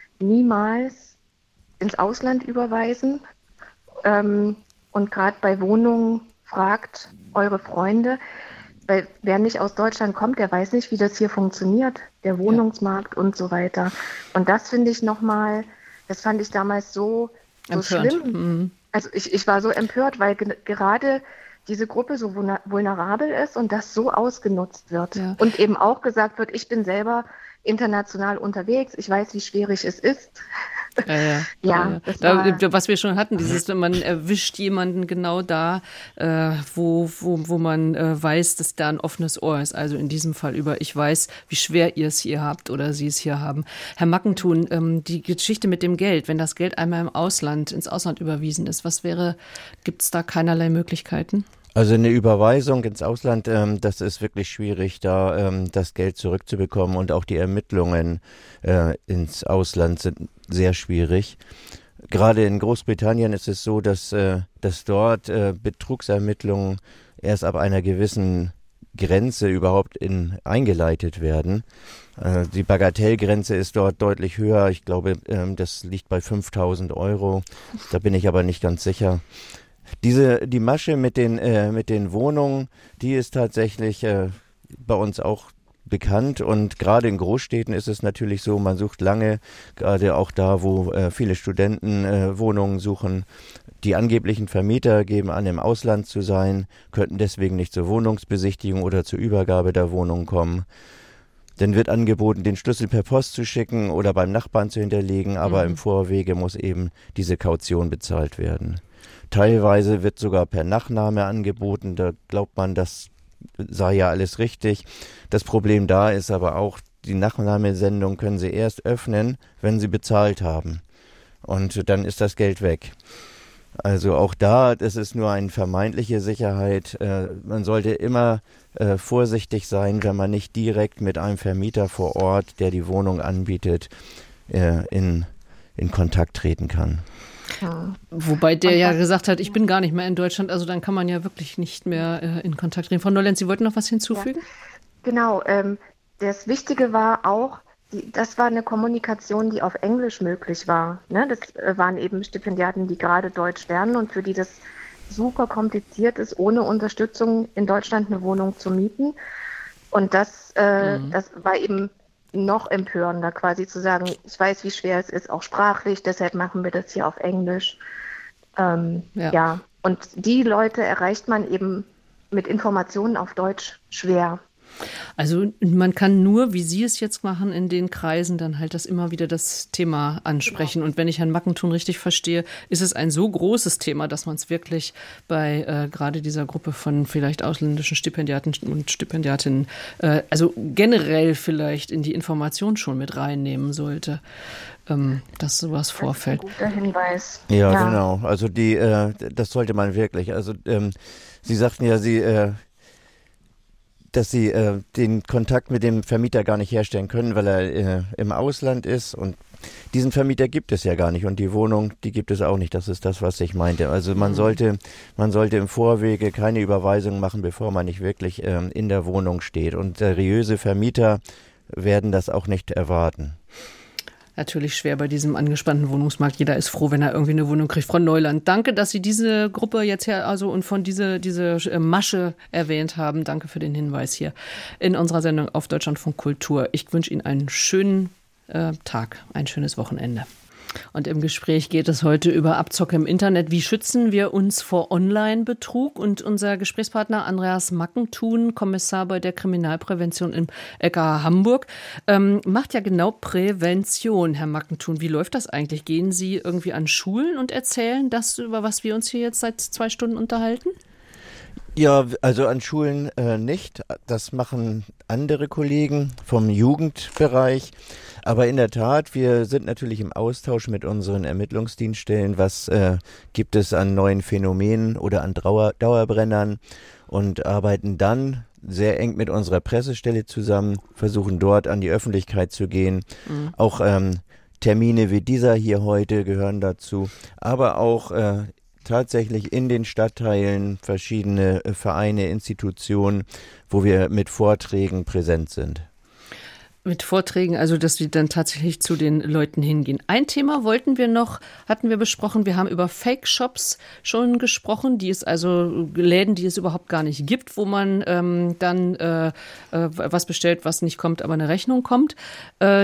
niemals ins Ausland überweisen. Ähm, und gerade bei Wohnungen fragt eure Freunde, weil wer nicht aus Deutschland kommt, der weiß nicht, wie das hier funktioniert, der Wohnungsmarkt ja. und so weiter. Und das finde ich nochmal, das fand ich damals so, so schlimm. Mhm. Also ich, ich war so empört, weil ge- gerade diese Gruppe so vulnerabel ist und das so ausgenutzt wird. Ja. Und eben auch gesagt wird, ich bin selber international unterwegs, ich weiß, wie schwierig es ist. Ja, ja. ja, ja. Da, was wir schon hatten, dieses, man erwischt jemanden genau da, äh, wo, wo, wo man äh, weiß, dass da ein offenes Ohr ist. Also in diesem Fall über, ich weiß, wie schwer ihr es hier habt oder sie es hier haben. Herr Mackentun, ähm, die Geschichte mit dem Geld, wenn das Geld einmal im Ausland, ins Ausland überwiesen ist, was wäre, gibt es da keinerlei Möglichkeiten? Also eine Überweisung ins Ausland, ähm, das ist wirklich schwierig, da ähm, das Geld zurückzubekommen und auch die Ermittlungen äh, ins Ausland sind sehr schwierig. Gerade in Großbritannien ist es so, dass, äh, dass dort äh, Betrugsermittlungen erst ab einer gewissen Grenze überhaupt in, eingeleitet werden. Äh, die Bagatellgrenze ist dort deutlich höher. Ich glaube, äh, das liegt bei fünftausend Euro. Da bin ich aber nicht ganz sicher. Diese, die Masche mit den, äh, mit den Wohnungen, die ist tatsächlich äh, bei uns auch bekannt und gerade in Großstädten ist es natürlich so, man sucht lange, gerade auch da, wo äh, viele Studenten äh, Wohnungen suchen. Die angeblichen Vermieter geben an, im Ausland zu sein, könnten deswegen nicht zur Wohnungsbesichtigung oder zur Übergabe der Wohnung kommen. Dann wird angeboten, den Schlüssel per Post zu schicken oder beim Nachbarn zu hinterlegen, aber mhm. im Vorwege muss eben diese Kaution bezahlt werden. Teilweise wird sogar per Nachname angeboten, da glaubt man, das sei ja alles richtig. Das Problem da ist aber auch, die Nachnahmesendung können Sie erst öffnen, wenn Sie bezahlt haben. Und dann ist das Geld weg. Also auch da, das ist nur eine vermeintliche Sicherheit. Äh, man sollte immer äh, vorsichtig sein, wenn man nicht direkt mit einem Vermieter vor Ort, der die Wohnung anbietet, äh, in, in Kontakt treten kann. Ja. Wobei der ja gesagt hat, ich bin gar nicht mehr in Deutschland, also dann kann man ja wirklich nicht mehr äh, in Kontakt treten. Frau Neuland, Sie wollten noch was hinzufügen? Ja, genau, ähm, das Wichtige war auch, die, das war eine Kommunikation, die auf Englisch möglich war. Ne? Das äh, waren eben Stipendiaten, die gerade Deutsch lernen und für die das super kompliziert ist, ohne Unterstützung in Deutschland eine Wohnung zu mieten. Und das, äh, mhm. das war eben noch empörender, quasi zu sagen, ich weiß, wie schwer es ist, auch sprachlich, deshalb machen wir das hier auf Englisch. Ähm, ja. ja, und die Leute erreicht man eben mit Informationen auf Deutsch schwer. Also man kann nur, wie Sie es jetzt machen, in den Kreisen dann halt das immer wieder das Thema ansprechen. Und wenn ich Herrn Mackenthun richtig verstehe, ist es ein so großes Thema, dass man es wirklich bei äh, gerade dieser Gruppe von vielleicht ausländischen Stipendiaten und Stipendiatinnen, äh, also generell vielleicht in die Information schon mit reinnehmen sollte, ähm, dass sowas vorfällt. Das ist ein guter Hinweis. Ja, ja. Genau. Also die, äh, das sollte man wirklich. Also ähm, Sie sagten ja, Sie äh, dass sie äh, den Kontakt mit dem Vermieter gar nicht herstellen können, weil er äh, im Ausland ist, und diesen Vermieter gibt es ja gar nicht und die Wohnung, die gibt es auch nicht. Das ist das, was ich meinte. Also man sollte, man sollte im Vorwege keine Überweisung machen, bevor man nicht wirklich ähm, in der Wohnung steht, und seriöse Vermieter werden das auch nicht erwarten. Natürlich schwer bei diesem angespannten Wohnungsmarkt. Jeder ist froh, wenn er irgendwie eine Wohnung kriegt. Frau Neuland, danke, dass Sie diese Gruppe jetzt her, also und von diese, diese Masche erwähnt haben. Danke für den Hinweis hier in unserer Sendung auf Deutschlandfunk Kultur. Ich wünsche Ihnen einen schönen äh, Tag, ein schönes Wochenende. Und im Gespräch geht es heute über Abzocke im Internet. Wie schützen wir uns vor Online-Betrug? Und unser Gesprächspartner Andreas Mackenthun, Kommissar bei der Kriminalprävention im L K H Hamburg, ähm, macht ja genau Prävention. Herr Mackenthun, wie läuft das eigentlich? Gehen Sie irgendwie an Schulen und erzählen das, über was wir uns hier jetzt seit zwei Stunden unterhalten? Ja, also an Schulen äh, nicht. Das machen andere Kollegen vom Jugendbereich. Aber in der Tat, wir sind natürlich im Austausch mit unseren Ermittlungsdienststellen. Was äh, gibt es an neuen Phänomenen oder an Dauer, Dauerbrennern, und arbeiten dann sehr eng mit unserer Pressestelle zusammen, versuchen dort an die Öffentlichkeit zu gehen. Mhm. Auch ähm, Termine wie dieser hier heute gehören dazu, aber auch äh, tatsächlich in den Stadtteilen verschiedene äh, Vereine, Institutionen, wo wir mit Vorträgen präsent sind. Mit Vorträgen, also dass wir dann tatsächlich zu den Leuten hingehen. Ein Thema wollten wir noch, hatten wir besprochen, wir haben über Fake-Shops schon gesprochen, die es also Läden, die es überhaupt gar nicht gibt, wo man ähm, dann äh, äh, was bestellt, was nicht kommt, aber eine Rechnung kommt. Äh,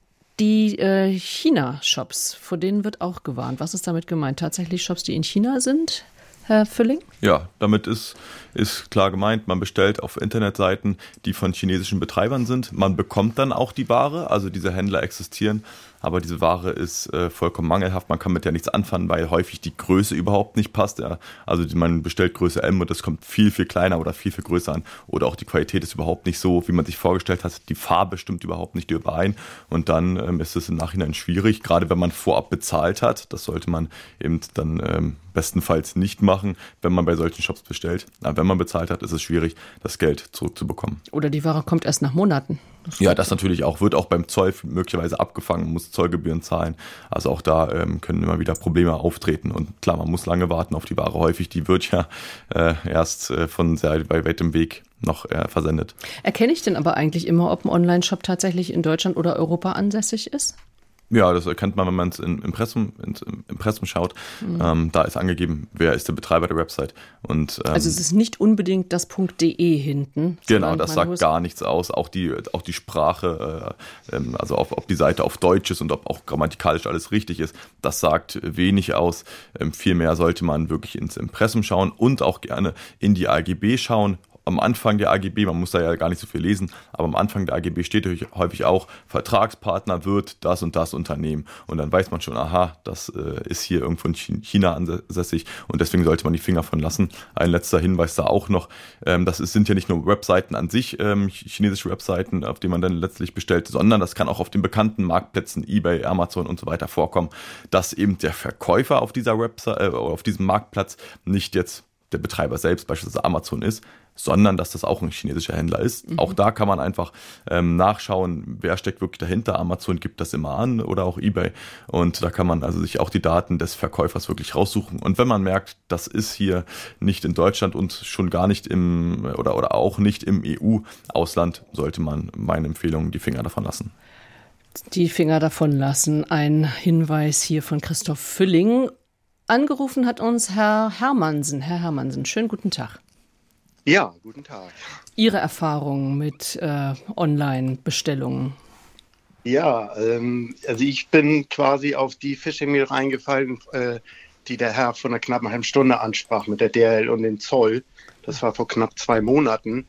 die äh, China-Shops, vor denen wird auch gewarnt. Was ist damit gemeint? Tatsächlich Shops, die in China sind? Herr Fülling? Ja, damit ist, ist klar gemeint, man bestellt auf Internetseiten, die von chinesischen Betreibern sind. Man bekommt dann auch die Ware, also diese Händler existieren, aber diese Ware ist äh, vollkommen mangelhaft. Man kann mit der nichts anfangen, weil häufig die Größe überhaupt nicht passt. Ja. Also man bestellt Größe M und das kommt viel, viel kleiner oder viel, viel größer an. Oder auch die Qualität ist überhaupt nicht so, wie man sich vorgestellt hat. Die Farbe stimmt überhaupt nicht überein. Und dann ähm, ist es im Nachhinein schwierig, gerade wenn man vorab bezahlt hat. Das sollte man eben dann ähm, bestenfalls nicht machen, wenn man bei solchen Shops bestellt. Aber wenn man bezahlt hat, ist es schwierig, das Geld zurückzubekommen. Oder die Ware kommt erst nach Monaten. Das ja, das natürlich auch. Wird auch beim Zoll möglicherweise abgefangen, muss Zollgebühren zahlen. Also auch da ähm, können immer wieder Probleme auftreten. Und klar, man muss lange warten auf die Ware. Häufig, die wird ja äh, erst äh, von sehr weitem Weg noch äh, versendet. Erkenne ich denn aber eigentlich immer, ob ein Online-Shop tatsächlich in Deutschland oder Europa ansässig ist? Ja, das erkennt man, wenn man es im Impressum, ins Impressum schaut. Mhm. Ähm, da ist angegeben, wer ist der Betreiber der Website. Und, ähm, also es ist nicht unbedingt das .de hinten. Genau, das sagt gar nichts aus. Auch die, auch die Sprache, äh, ähm, also ob, ob die Seite auf Deutsch ist und ob auch grammatikalisch alles richtig ist, das sagt wenig aus. Ähm, vielmehr sollte man wirklich ins Impressum schauen und auch gerne in die A G B schauen. am Anfang der A G B, man muss da ja gar nicht so viel lesen, aber am Anfang der A G B steht häufig auch, Vertragspartner wird das und das Unternehmen. Und dann weiß man schon, aha, das äh, ist hier irgendwo in China ansässig und deswegen sollte man die Finger von lassen. Ein letzter Hinweis da auch noch, ähm, das ist, sind ja nicht nur Webseiten an sich, ähm, chinesische Webseiten, auf denen man dann letztlich bestellt, sondern das kann auch auf den bekannten Marktplätzen eBay, Amazon und so weiter vorkommen, dass eben der Verkäufer auf dieser Website, äh, auf diesem Marktplatz nicht jetzt der Betreiber selbst, beispielsweise Amazon ist, sondern dass das auch ein chinesischer Händler ist. Mhm. Auch da kann man einfach ähm, nachschauen, wer steckt wirklich dahinter. Amazon gibt das immer an oder auch eBay. Und da kann man also sich auch die Daten des Verkäufers wirklich raussuchen. Und wenn man merkt, das ist hier nicht in Deutschland und schon gar nicht im oder, oder auch nicht im E U-Ausland, sollte man meine Empfehlung die Finger davon lassen. Die Finger davon lassen. Ein Hinweis hier von Christoph Fülling. Angerufen hat uns Herr Hermansen. Herr Hermansen, schönen guten Tag. Ja, guten Tag. Ihre Erfahrungen mit äh, Online-Bestellungen? Ja, ähm, also ich bin quasi auf die Phishing-Mail reingefallen, äh, die der Herr vor einer knappen halben Stunde ansprach mit der D H L und dem Zoll. Das war vor knapp zwei Monaten.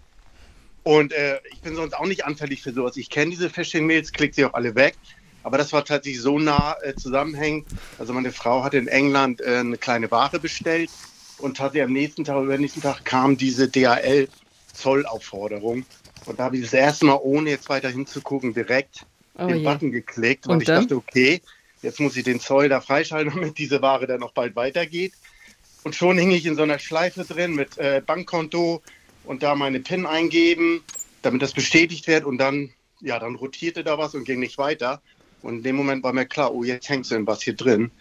Und äh, ich bin sonst auch nicht anfällig für sowas. Ich kenne diese Phishing-Mails, klicke sie auch alle weg. Aber das war tatsächlich so nah äh, zusammenhängend. Also meine Frau hatte in England äh, eine kleine Ware bestellt und tatsächlich am nächsten Tag oder nächsten Tag kam diese D H L-Zollaufforderung. Und da habe ich das erste Mal, ohne jetzt weiter hinzugucken, direkt oh den je. Button geklickt, weil und ich dann? dachte, okay, jetzt muss ich den Zoll da freischalten, damit diese Ware dann noch bald weitergeht. Und schon hing ich in so einer Schleife drin mit äh, Bankkonto und da meine PIN eingeben, damit das bestätigt wird. Und dann, ja, dann rotierte da was und ging nicht weiter. Und in dem Moment war mir klar, oh, jetzt hängst du in was hier drin.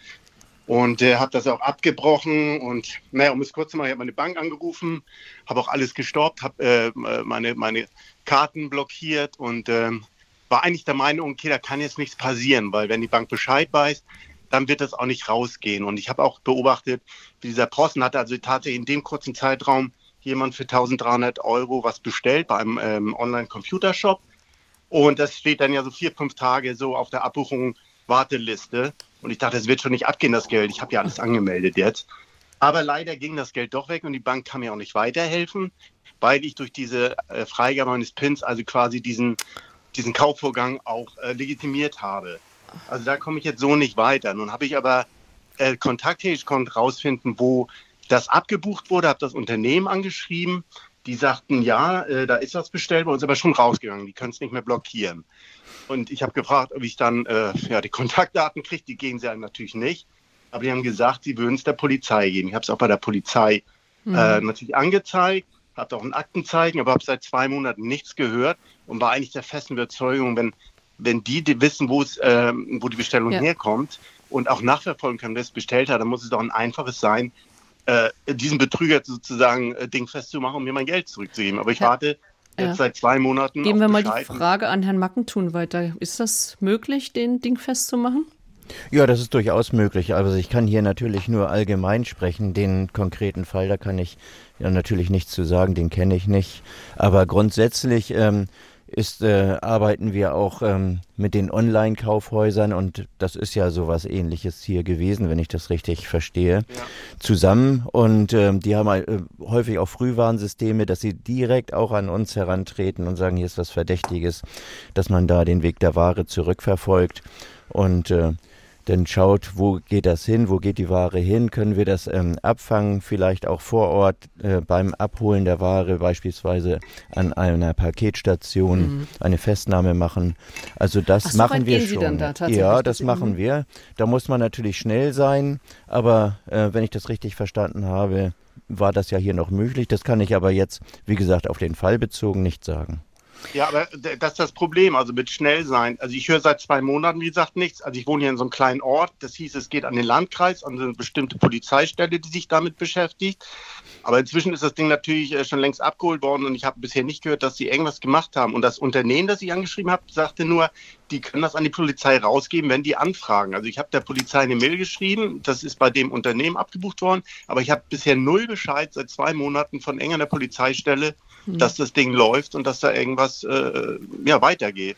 Und äh, habe das auch abgebrochen. Und naja, um es kurz zu machen, ich habe meine Bank angerufen, habe auch alles gestoppt, habe äh, meine, meine Karten blockiert und äh, war eigentlich der Meinung, okay, da kann jetzt nichts passieren, weil wenn die Bank Bescheid weiß, dann wird das auch nicht rausgehen. Und ich habe auch beobachtet, wie dieser Posten hatte also tatsächlich in dem kurzen Zeitraum jemand für eintausenddreihundert Euro was bestellt bei einem ähm, Online-Computershop. Und das steht dann ja so vier, fünf Tage so auf der Abbuchung Warteliste. Und ich dachte, das wird schon nicht abgehen, das Geld. Ich habe ja alles angemeldet jetzt. Aber leider ging das Geld doch weg und die Bank kann mir auch nicht weiterhelfen, weil ich durch diese äh, Freigabe meines Pins also quasi diesen, diesen Kaufvorgang auch äh, legitimiert habe. Also da komme ich jetzt so nicht weiter. Nun habe ich aber äh, kontakttätig, ich konnte rausfinden, wo das abgebucht wurde, habe das Unternehmen angeschrieben. Die sagten, ja, äh, da ist was bestellt, bei uns aber schon rausgegangen, die können es nicht mehr blockieren. Und ich habe gefragt, ob ich dann äh, ja, die Kontaktdaten kriege, die geben sie einem natürlich nicht. Aber die haben gesagt, sie würden es der Polizei geben. Ich habe es auch bei der Polizei mhm. äh, natürlich angezeigt, habe auch einen Aktenzeichen, aber habe seit zwei Monaten nichts gehört und war eigentlich der festen Überzeugung, wenn, wenn die, die wissen, wo es, äh, wo die Bestellung ja. herkommt und auch nachverfolgen können, wer es bestellt hat, dann muss es doch ein einfaches sein, Äh, diesen Betrüger sozusagen äh, dingfest zu machen, um mir mein Geld zurückzugeben. Aber ich ja. warte jetzt ja. seit zwei Monaten. Geben wir mal die Frage an Herrn Mackentun weiter. Ist das möglich, den dingfest zu machen? Ja, das ist durchaus möglich. Also ich kann hier natürlich nur allgemein sprechen. Den konkreten Fall, da kann ich ja natürlich nichts zu sagen, den kenne ich nicht. Aber grundsätzlich ähm, ist, äh, arbeiten wir auch ähm, mit den Online-Kaufhäusern und das ist ja sowas Ähnliches hier gewesen, wenn ich das richtig verstehe, ja. zusammen. Und ähm, die haben äh, häufig auch Frühwarnsysteme, dass sie direkt auch an uns herantreten und sagen, hier ist was Verdächtiges, dass man da den Weg der Ware zurückverfolgt und äh, dann schaut, wo geht das hin, wo geht die Ware hin, können wir das ähm, abfangen, vielleicht auch vor Ort äh, beim Abholen der Ware beispielsweise an einer Paketstation mhm. eine Festnahme machen. Also das Ach, so machen wir schon. Sie dann da tatsächlich? Ja, das, das machen wir. Da muss man natürlich schnell sein, aber äh, wenn ich das richtig verstanden habe, war das ja hier noch möglich. Das kann ich aber jetzt, wie gesagt, auf den Fall bezogen nicht sagen. Ja, aber das ist das Problem, also mit schnell sein. Also ich höre seit zwei Monaten, wie gesagt, nichts. Also ich wohne hier in so einem kleinen Ort. Das hieß, es geht an den Landkreis, an eine bestimmte Polizeistelle, die sich damit beschäftigt. Aber inzwischen ist das Ding natürlich schon längst abgeholt worden und ich habe bisher nicht gehört, dass sie irgendwas gemacht haben. Und das Unternehmen, das ich angeschrieben habe, sagte nur, die können das an die Polizei rausgeben, wenn die anfragen. Also ich habe der Polizei eine Mail geschrieben, das ist bei dem Unternehmen abgebucht worden, aber ich habe bisher null Bescheid seit zwei Monaten von irgendeiner Polizeistelle, hm. dass das Ding läuft und dass da irgendwas äh, ja, weitergeht.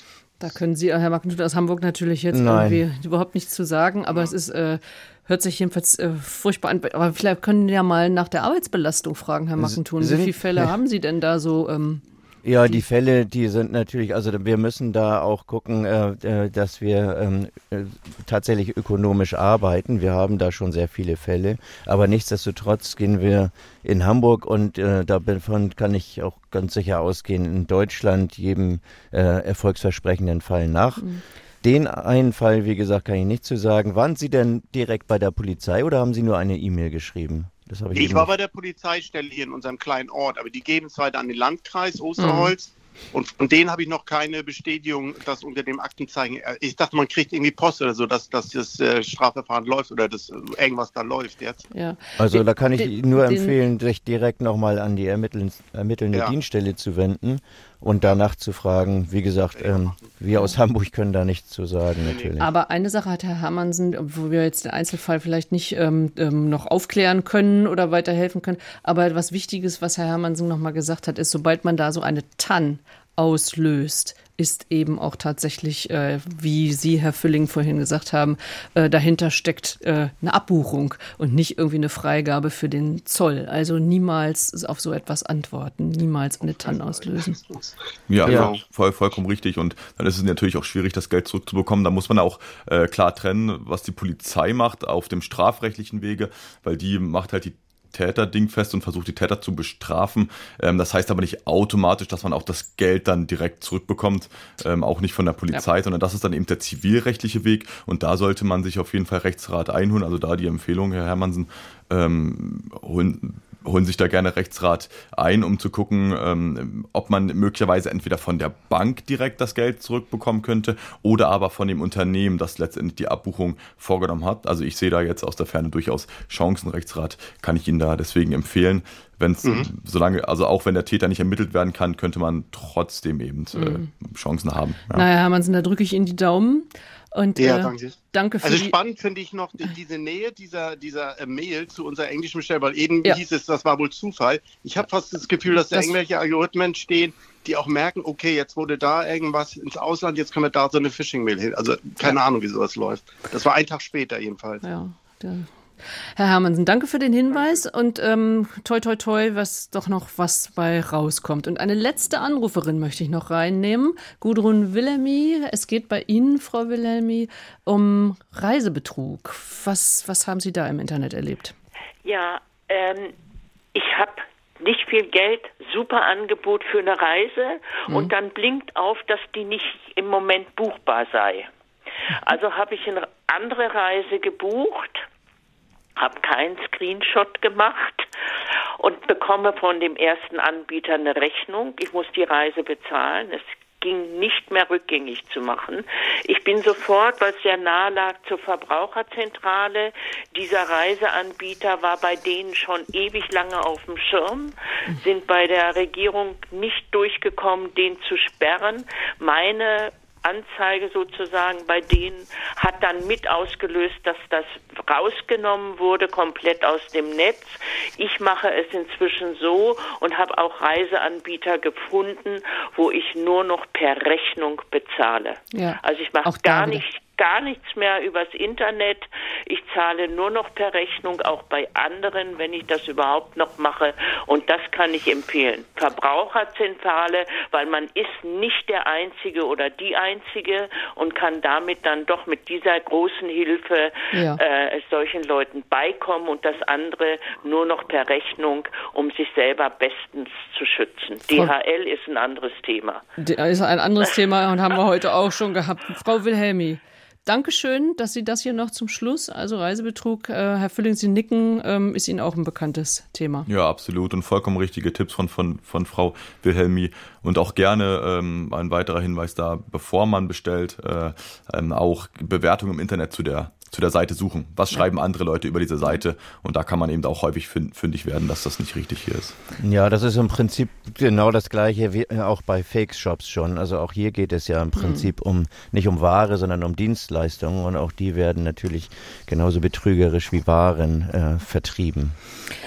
Da können Sie, Herr Markenthun, aus Hamburg natürlich jetzt Nein. irgendwie überhaupt nichts zu sagen, aber es ist, äh, hört sich jedenfalls äh, furchtbar an. Aber vielleicht können Sie ja mal nach der Arbeitsbelastung fragen, Herr Markenthun. Wie viele Fälle haben Sie denn da so? Ähm, Ja, die Fälle, die sind natürlich, also wir müssen da auch gucken, äh, dass wir ähm, äh, tatsächlich ökonomisch arbeiten. Wir haben da schon sehr viele Fälle, aber nichtsdestotrotz gehen wir in Hamburg und äh, davon kann ich auch ganz sicher ausgehen, in Deutschland jedem äh, erfolgsversprechenden Fall nach. Mhm. Den einen Fall, wie gesagt, kann ich nicht zu sagen. Waren Sie denn direkt bei der Polizei oder haben Sie nur eine E-Mail geschrieben? Das habe ich ich war bei der Polizeistelle hier in unserem kleinen Ort, aber die geben es weiter an den Landkreis Osterholz. Mhm. Und von denen habe ich noch keine Bestätigung, dass unter dem Aktenzeichen, ich dachte, man kriegt irgendwie Post oder so, dass, dass das äh, Strafverfahren läuft oder dass äh, irgendwas da läuft jetzt. Ja. Also den, da kann ich den, nur den, empfehlen, sich direkt nochmal an die ermitteln, ermittelnde ja. Dienststelle zu wenden und danach zu fragen. Wie gesagt, ähm, wir aus Hamburg können da nichts zu sagen natürlich. Aber eine Sache hat Herr Hermansen, wo wir jetzt den Einzelfall vielleicht nicht ähm, ähm, noch aufklären können oder weiterhelfen können, aber etwas Wichtiges, was Herr Hermansen nochmal gesagt hat, ist, sobald man da so eine T A N auslöst, ist eben auch tatsächlich, äh, wie Sie, Herr Fülling, vorhin gesagt haben, äh, dahinter steckt äh, eine Abbuchung und nicht irgendwie eine Freigabe für den Zoll. Also niemals auf so etwas antworten, niemals eine T A N auslösen. Ja, ja. Voll, vollkommen richtig. Und dann ist es natürlich auch schwierig, das Geld zurückzubekommen. Da muss man auch äh, klar trennen, was die Polizei macht auf dem strafrechtlichen Wege, weil die macht halt die Täterding fest und versucht, die Täter zu bestrafen. Ähm, das heißt aber nicht automatisch, dass man auch das Geld dann direkt zurückbekommt, ähm, auch nicht von der Polizei, ja. sondern das ist dann eben der zivilrechtliche Weg und da sollte man sich auf jeden Fall Rechtsrat einholen. Also da die Empfehlung, Herr Hermansen, ähm, holen, holen sich da gerne Rechtsrat ein, um zu gucken, ähm, ob man möglicherweise entweder von der Bank direkt das Geld zurückbekommen könnte oder aber von dem Unternehmen, das letztendlich die Abbuchung vorgenommen hat. Also ich sehe da jetzt aus der Ferne durchaus Chancen. Rechtsrat kann ich Ihnen da deswegen empfehlen. Wenn es, mhm. solange, also auch wenn der Täter nicht ermittelt werden kann, könnte man trotzdem eben mhm. äh, Chancen haben. Ja. Naja, Herr Hermansen, da drücke ich Ihnen die Daumen. Und, ja, äh, danke. danke für also die spannend finde ich noch die, diese Nähe dieser, dieser äh, Mail zu unserer englischen Bestellung, weil eben ja. hieß es, das war wohl Zufall. Ich habe fast das Gefühl, dass da das irgendwelche Algorithmen stehen, die auch merken, okay, jetzt wurde da irgendwas ins Ausland, jetzt können wir da so eine Phishing-Mail hin. Also keine ja. Ahnung, wie sowas läuft. Das war ein Tag später jedenfalls. Ja, der Herr Hermansen, danke für den Hinweis und ähm, toi toi toi, was doch noch was bei rauskommt. Und eine letzte Anruferin möchte ich noch reinnehmen, Gudrun Wilhelmi. Es geht bei Ihnen, Frau Wilhelmi, um Reisebetrug. Was, was haben Sie da im Internet erlebt? Ja, ähm, ich habe nicht viel Geld, super Angebot für eine Reise mhm. und dann blinkt auf, dass die nicht im Moment buchbar sei. Also habe ich eine andere Reise gebucht, habe keinen Screenshot gemacht und bekomme von dem ersten Anbieter eine Rechnung. Ich muss die Reise bezahlen. Es ging nicht mehr rückgängig zu machen. Ich bin sofort, weil es sehr nahe lag, zur Verbraucherzentrale. Dieser Reiseanbieter war bei denen schon ewig lange auf dem Schirm, sind bei der Regierung nicht durchgekommen, den zu sperren. Meine Anzeige sozusagen bei denen hat dann mit ausgelöst, dass das rausgenommen wurde, komplett aus dem Netz. Ich mache es inzwischen so und habe auch Reiseanbieter gefunden, wo ich nur noch per Rechnung bezahle. Ja, also ich mache gar nicht gar nichts mehr übers Internet. Ich zahle nur noch per Rechnung, auch bei anderen, wenn ich das überhaupt noch mache. Und das kann ich empfehlen. Verbraucherzentrale, weil man ist nicht der Einzige oder die Einzige und kann damit dann doch mit dieser großen Hilfe ja. äh, solchen Leuten beikommen und das andere nur noch per Rechnung, um sich selber bestens zu schützen. D H L ist ein anderes Thema. Das ist ein anderes Thema und haben wir heute auch schon gehabt. Frau Wilhelmi, Dankeschön, dass Sie das hier noch zum Schluss, also Reisebetrug, äh, Herr Fülling, Sie nicken, ähm, ist Ihnen auch ein bekanntes Thema. Ja, absolut und vollkommen richtige Tipps von, von, von Frau Wilhelmi und auch gerne ähm, ein weiterer Hinweis da, bevor man bestellt, äh, ähm, auch Bewertungen im Internet zu der zu der Seite suchen. Was schreiben ja. andere Leute über diese Seite? Und da kann man eben auch häufig fündig werden, dass das nicht richtig hier ist. Ja, das ist im Prinzip genau das Gleiche wie auch bei Fake-Shops schon. Also auch hier geht es ja im Prinzip mhm. um nicht um Ware, sondern um Dienstleistungen. Und auch die werden natürlich genauso betrügerisch wie Waren äh, vertrieben.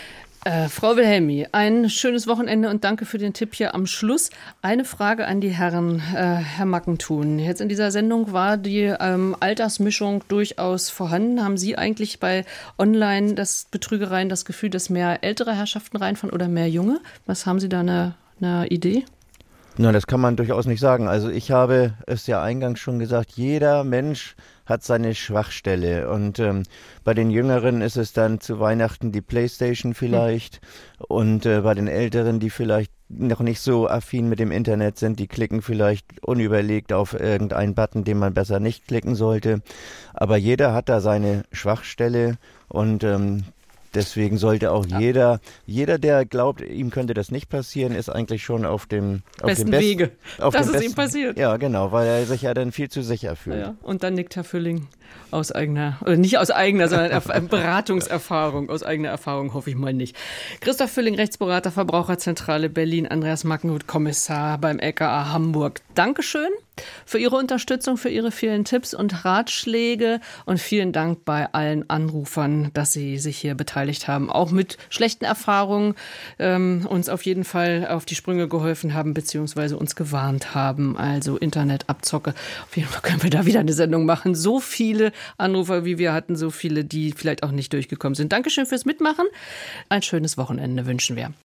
Äh, Frau Wilhelmi, ein schönes Wochenende und danke für den Tipp hier am Schluss. Eine Frage an die Herren, äh, Herr Mackenthun. Jetzt in dieser Sendung war die ähm, Altersmischung durchaus vorhanden. Haben Sie eigentlich bei Online das Betrügereien das Gefühl, dass mehr ältere Herrschaften reinfahren oder mehr junge? Was haben Sie da eine, eine Idee? Na, das kann man durchaus nicht sagen. Also ich habe es ja eingangs schon gesagt, jeder Mensch hat seine Schwachstelle. Und ähm, bei den Jüngeren ist es dann zu Weihnachten die Playstation vielleicht. Mhm. Und äh, bei den Älteren, die vielleicht noch nicht so affin mit dem Internet sind, die klicken vielleicht unüberlegt auf irgendeinen Button, den man besser nicht klicken sollte. Aber jeder hat da seine Schwachstelle und ähm, deswegen sollte auch ja. jeder, jeder, der glaubt, ihm könnte das nicht passieren, ist eigentlich schon auf dem auf besten dem besten Wege, auf dass dem es besten, ihm passiert. Ja, genau, weil er sich ja dann viel zu sicher fühlt. Ja, und dann nickt Herr Fülling aus eigener, oder nicht aus eigener, sondern Beratungserfahrung, aus eigener Erfahrung hoffe ich mal nicht. Christoph Fülling, Rechtsberater, Verbraucherzentrale Berlin, Andreas Mackenthun, Kommissar beim L K A Hamburg. Dankeschön für Ihre Unterstützung, für Ihre vielen Tipps und Ratschläge und vielen Dank bei allen Anrufern, dass Sie sich hier beteiligt haben, auch mit schlechten Erfahrungen ähm, uns auf jeden Fall auf die Sprünge geholfen haben, beziehungsweise uns gewarnt haben. Also Internetabzocke. Auf jeden Fall können wir da wieder eine Sendung machen. So viele Anrufer, wie wir hatten, so viele, die vielleicht auch nicht durchgekommen sind. Dankeschön fürs Mitmachen. Ein schönes Wochenende wünschen wir.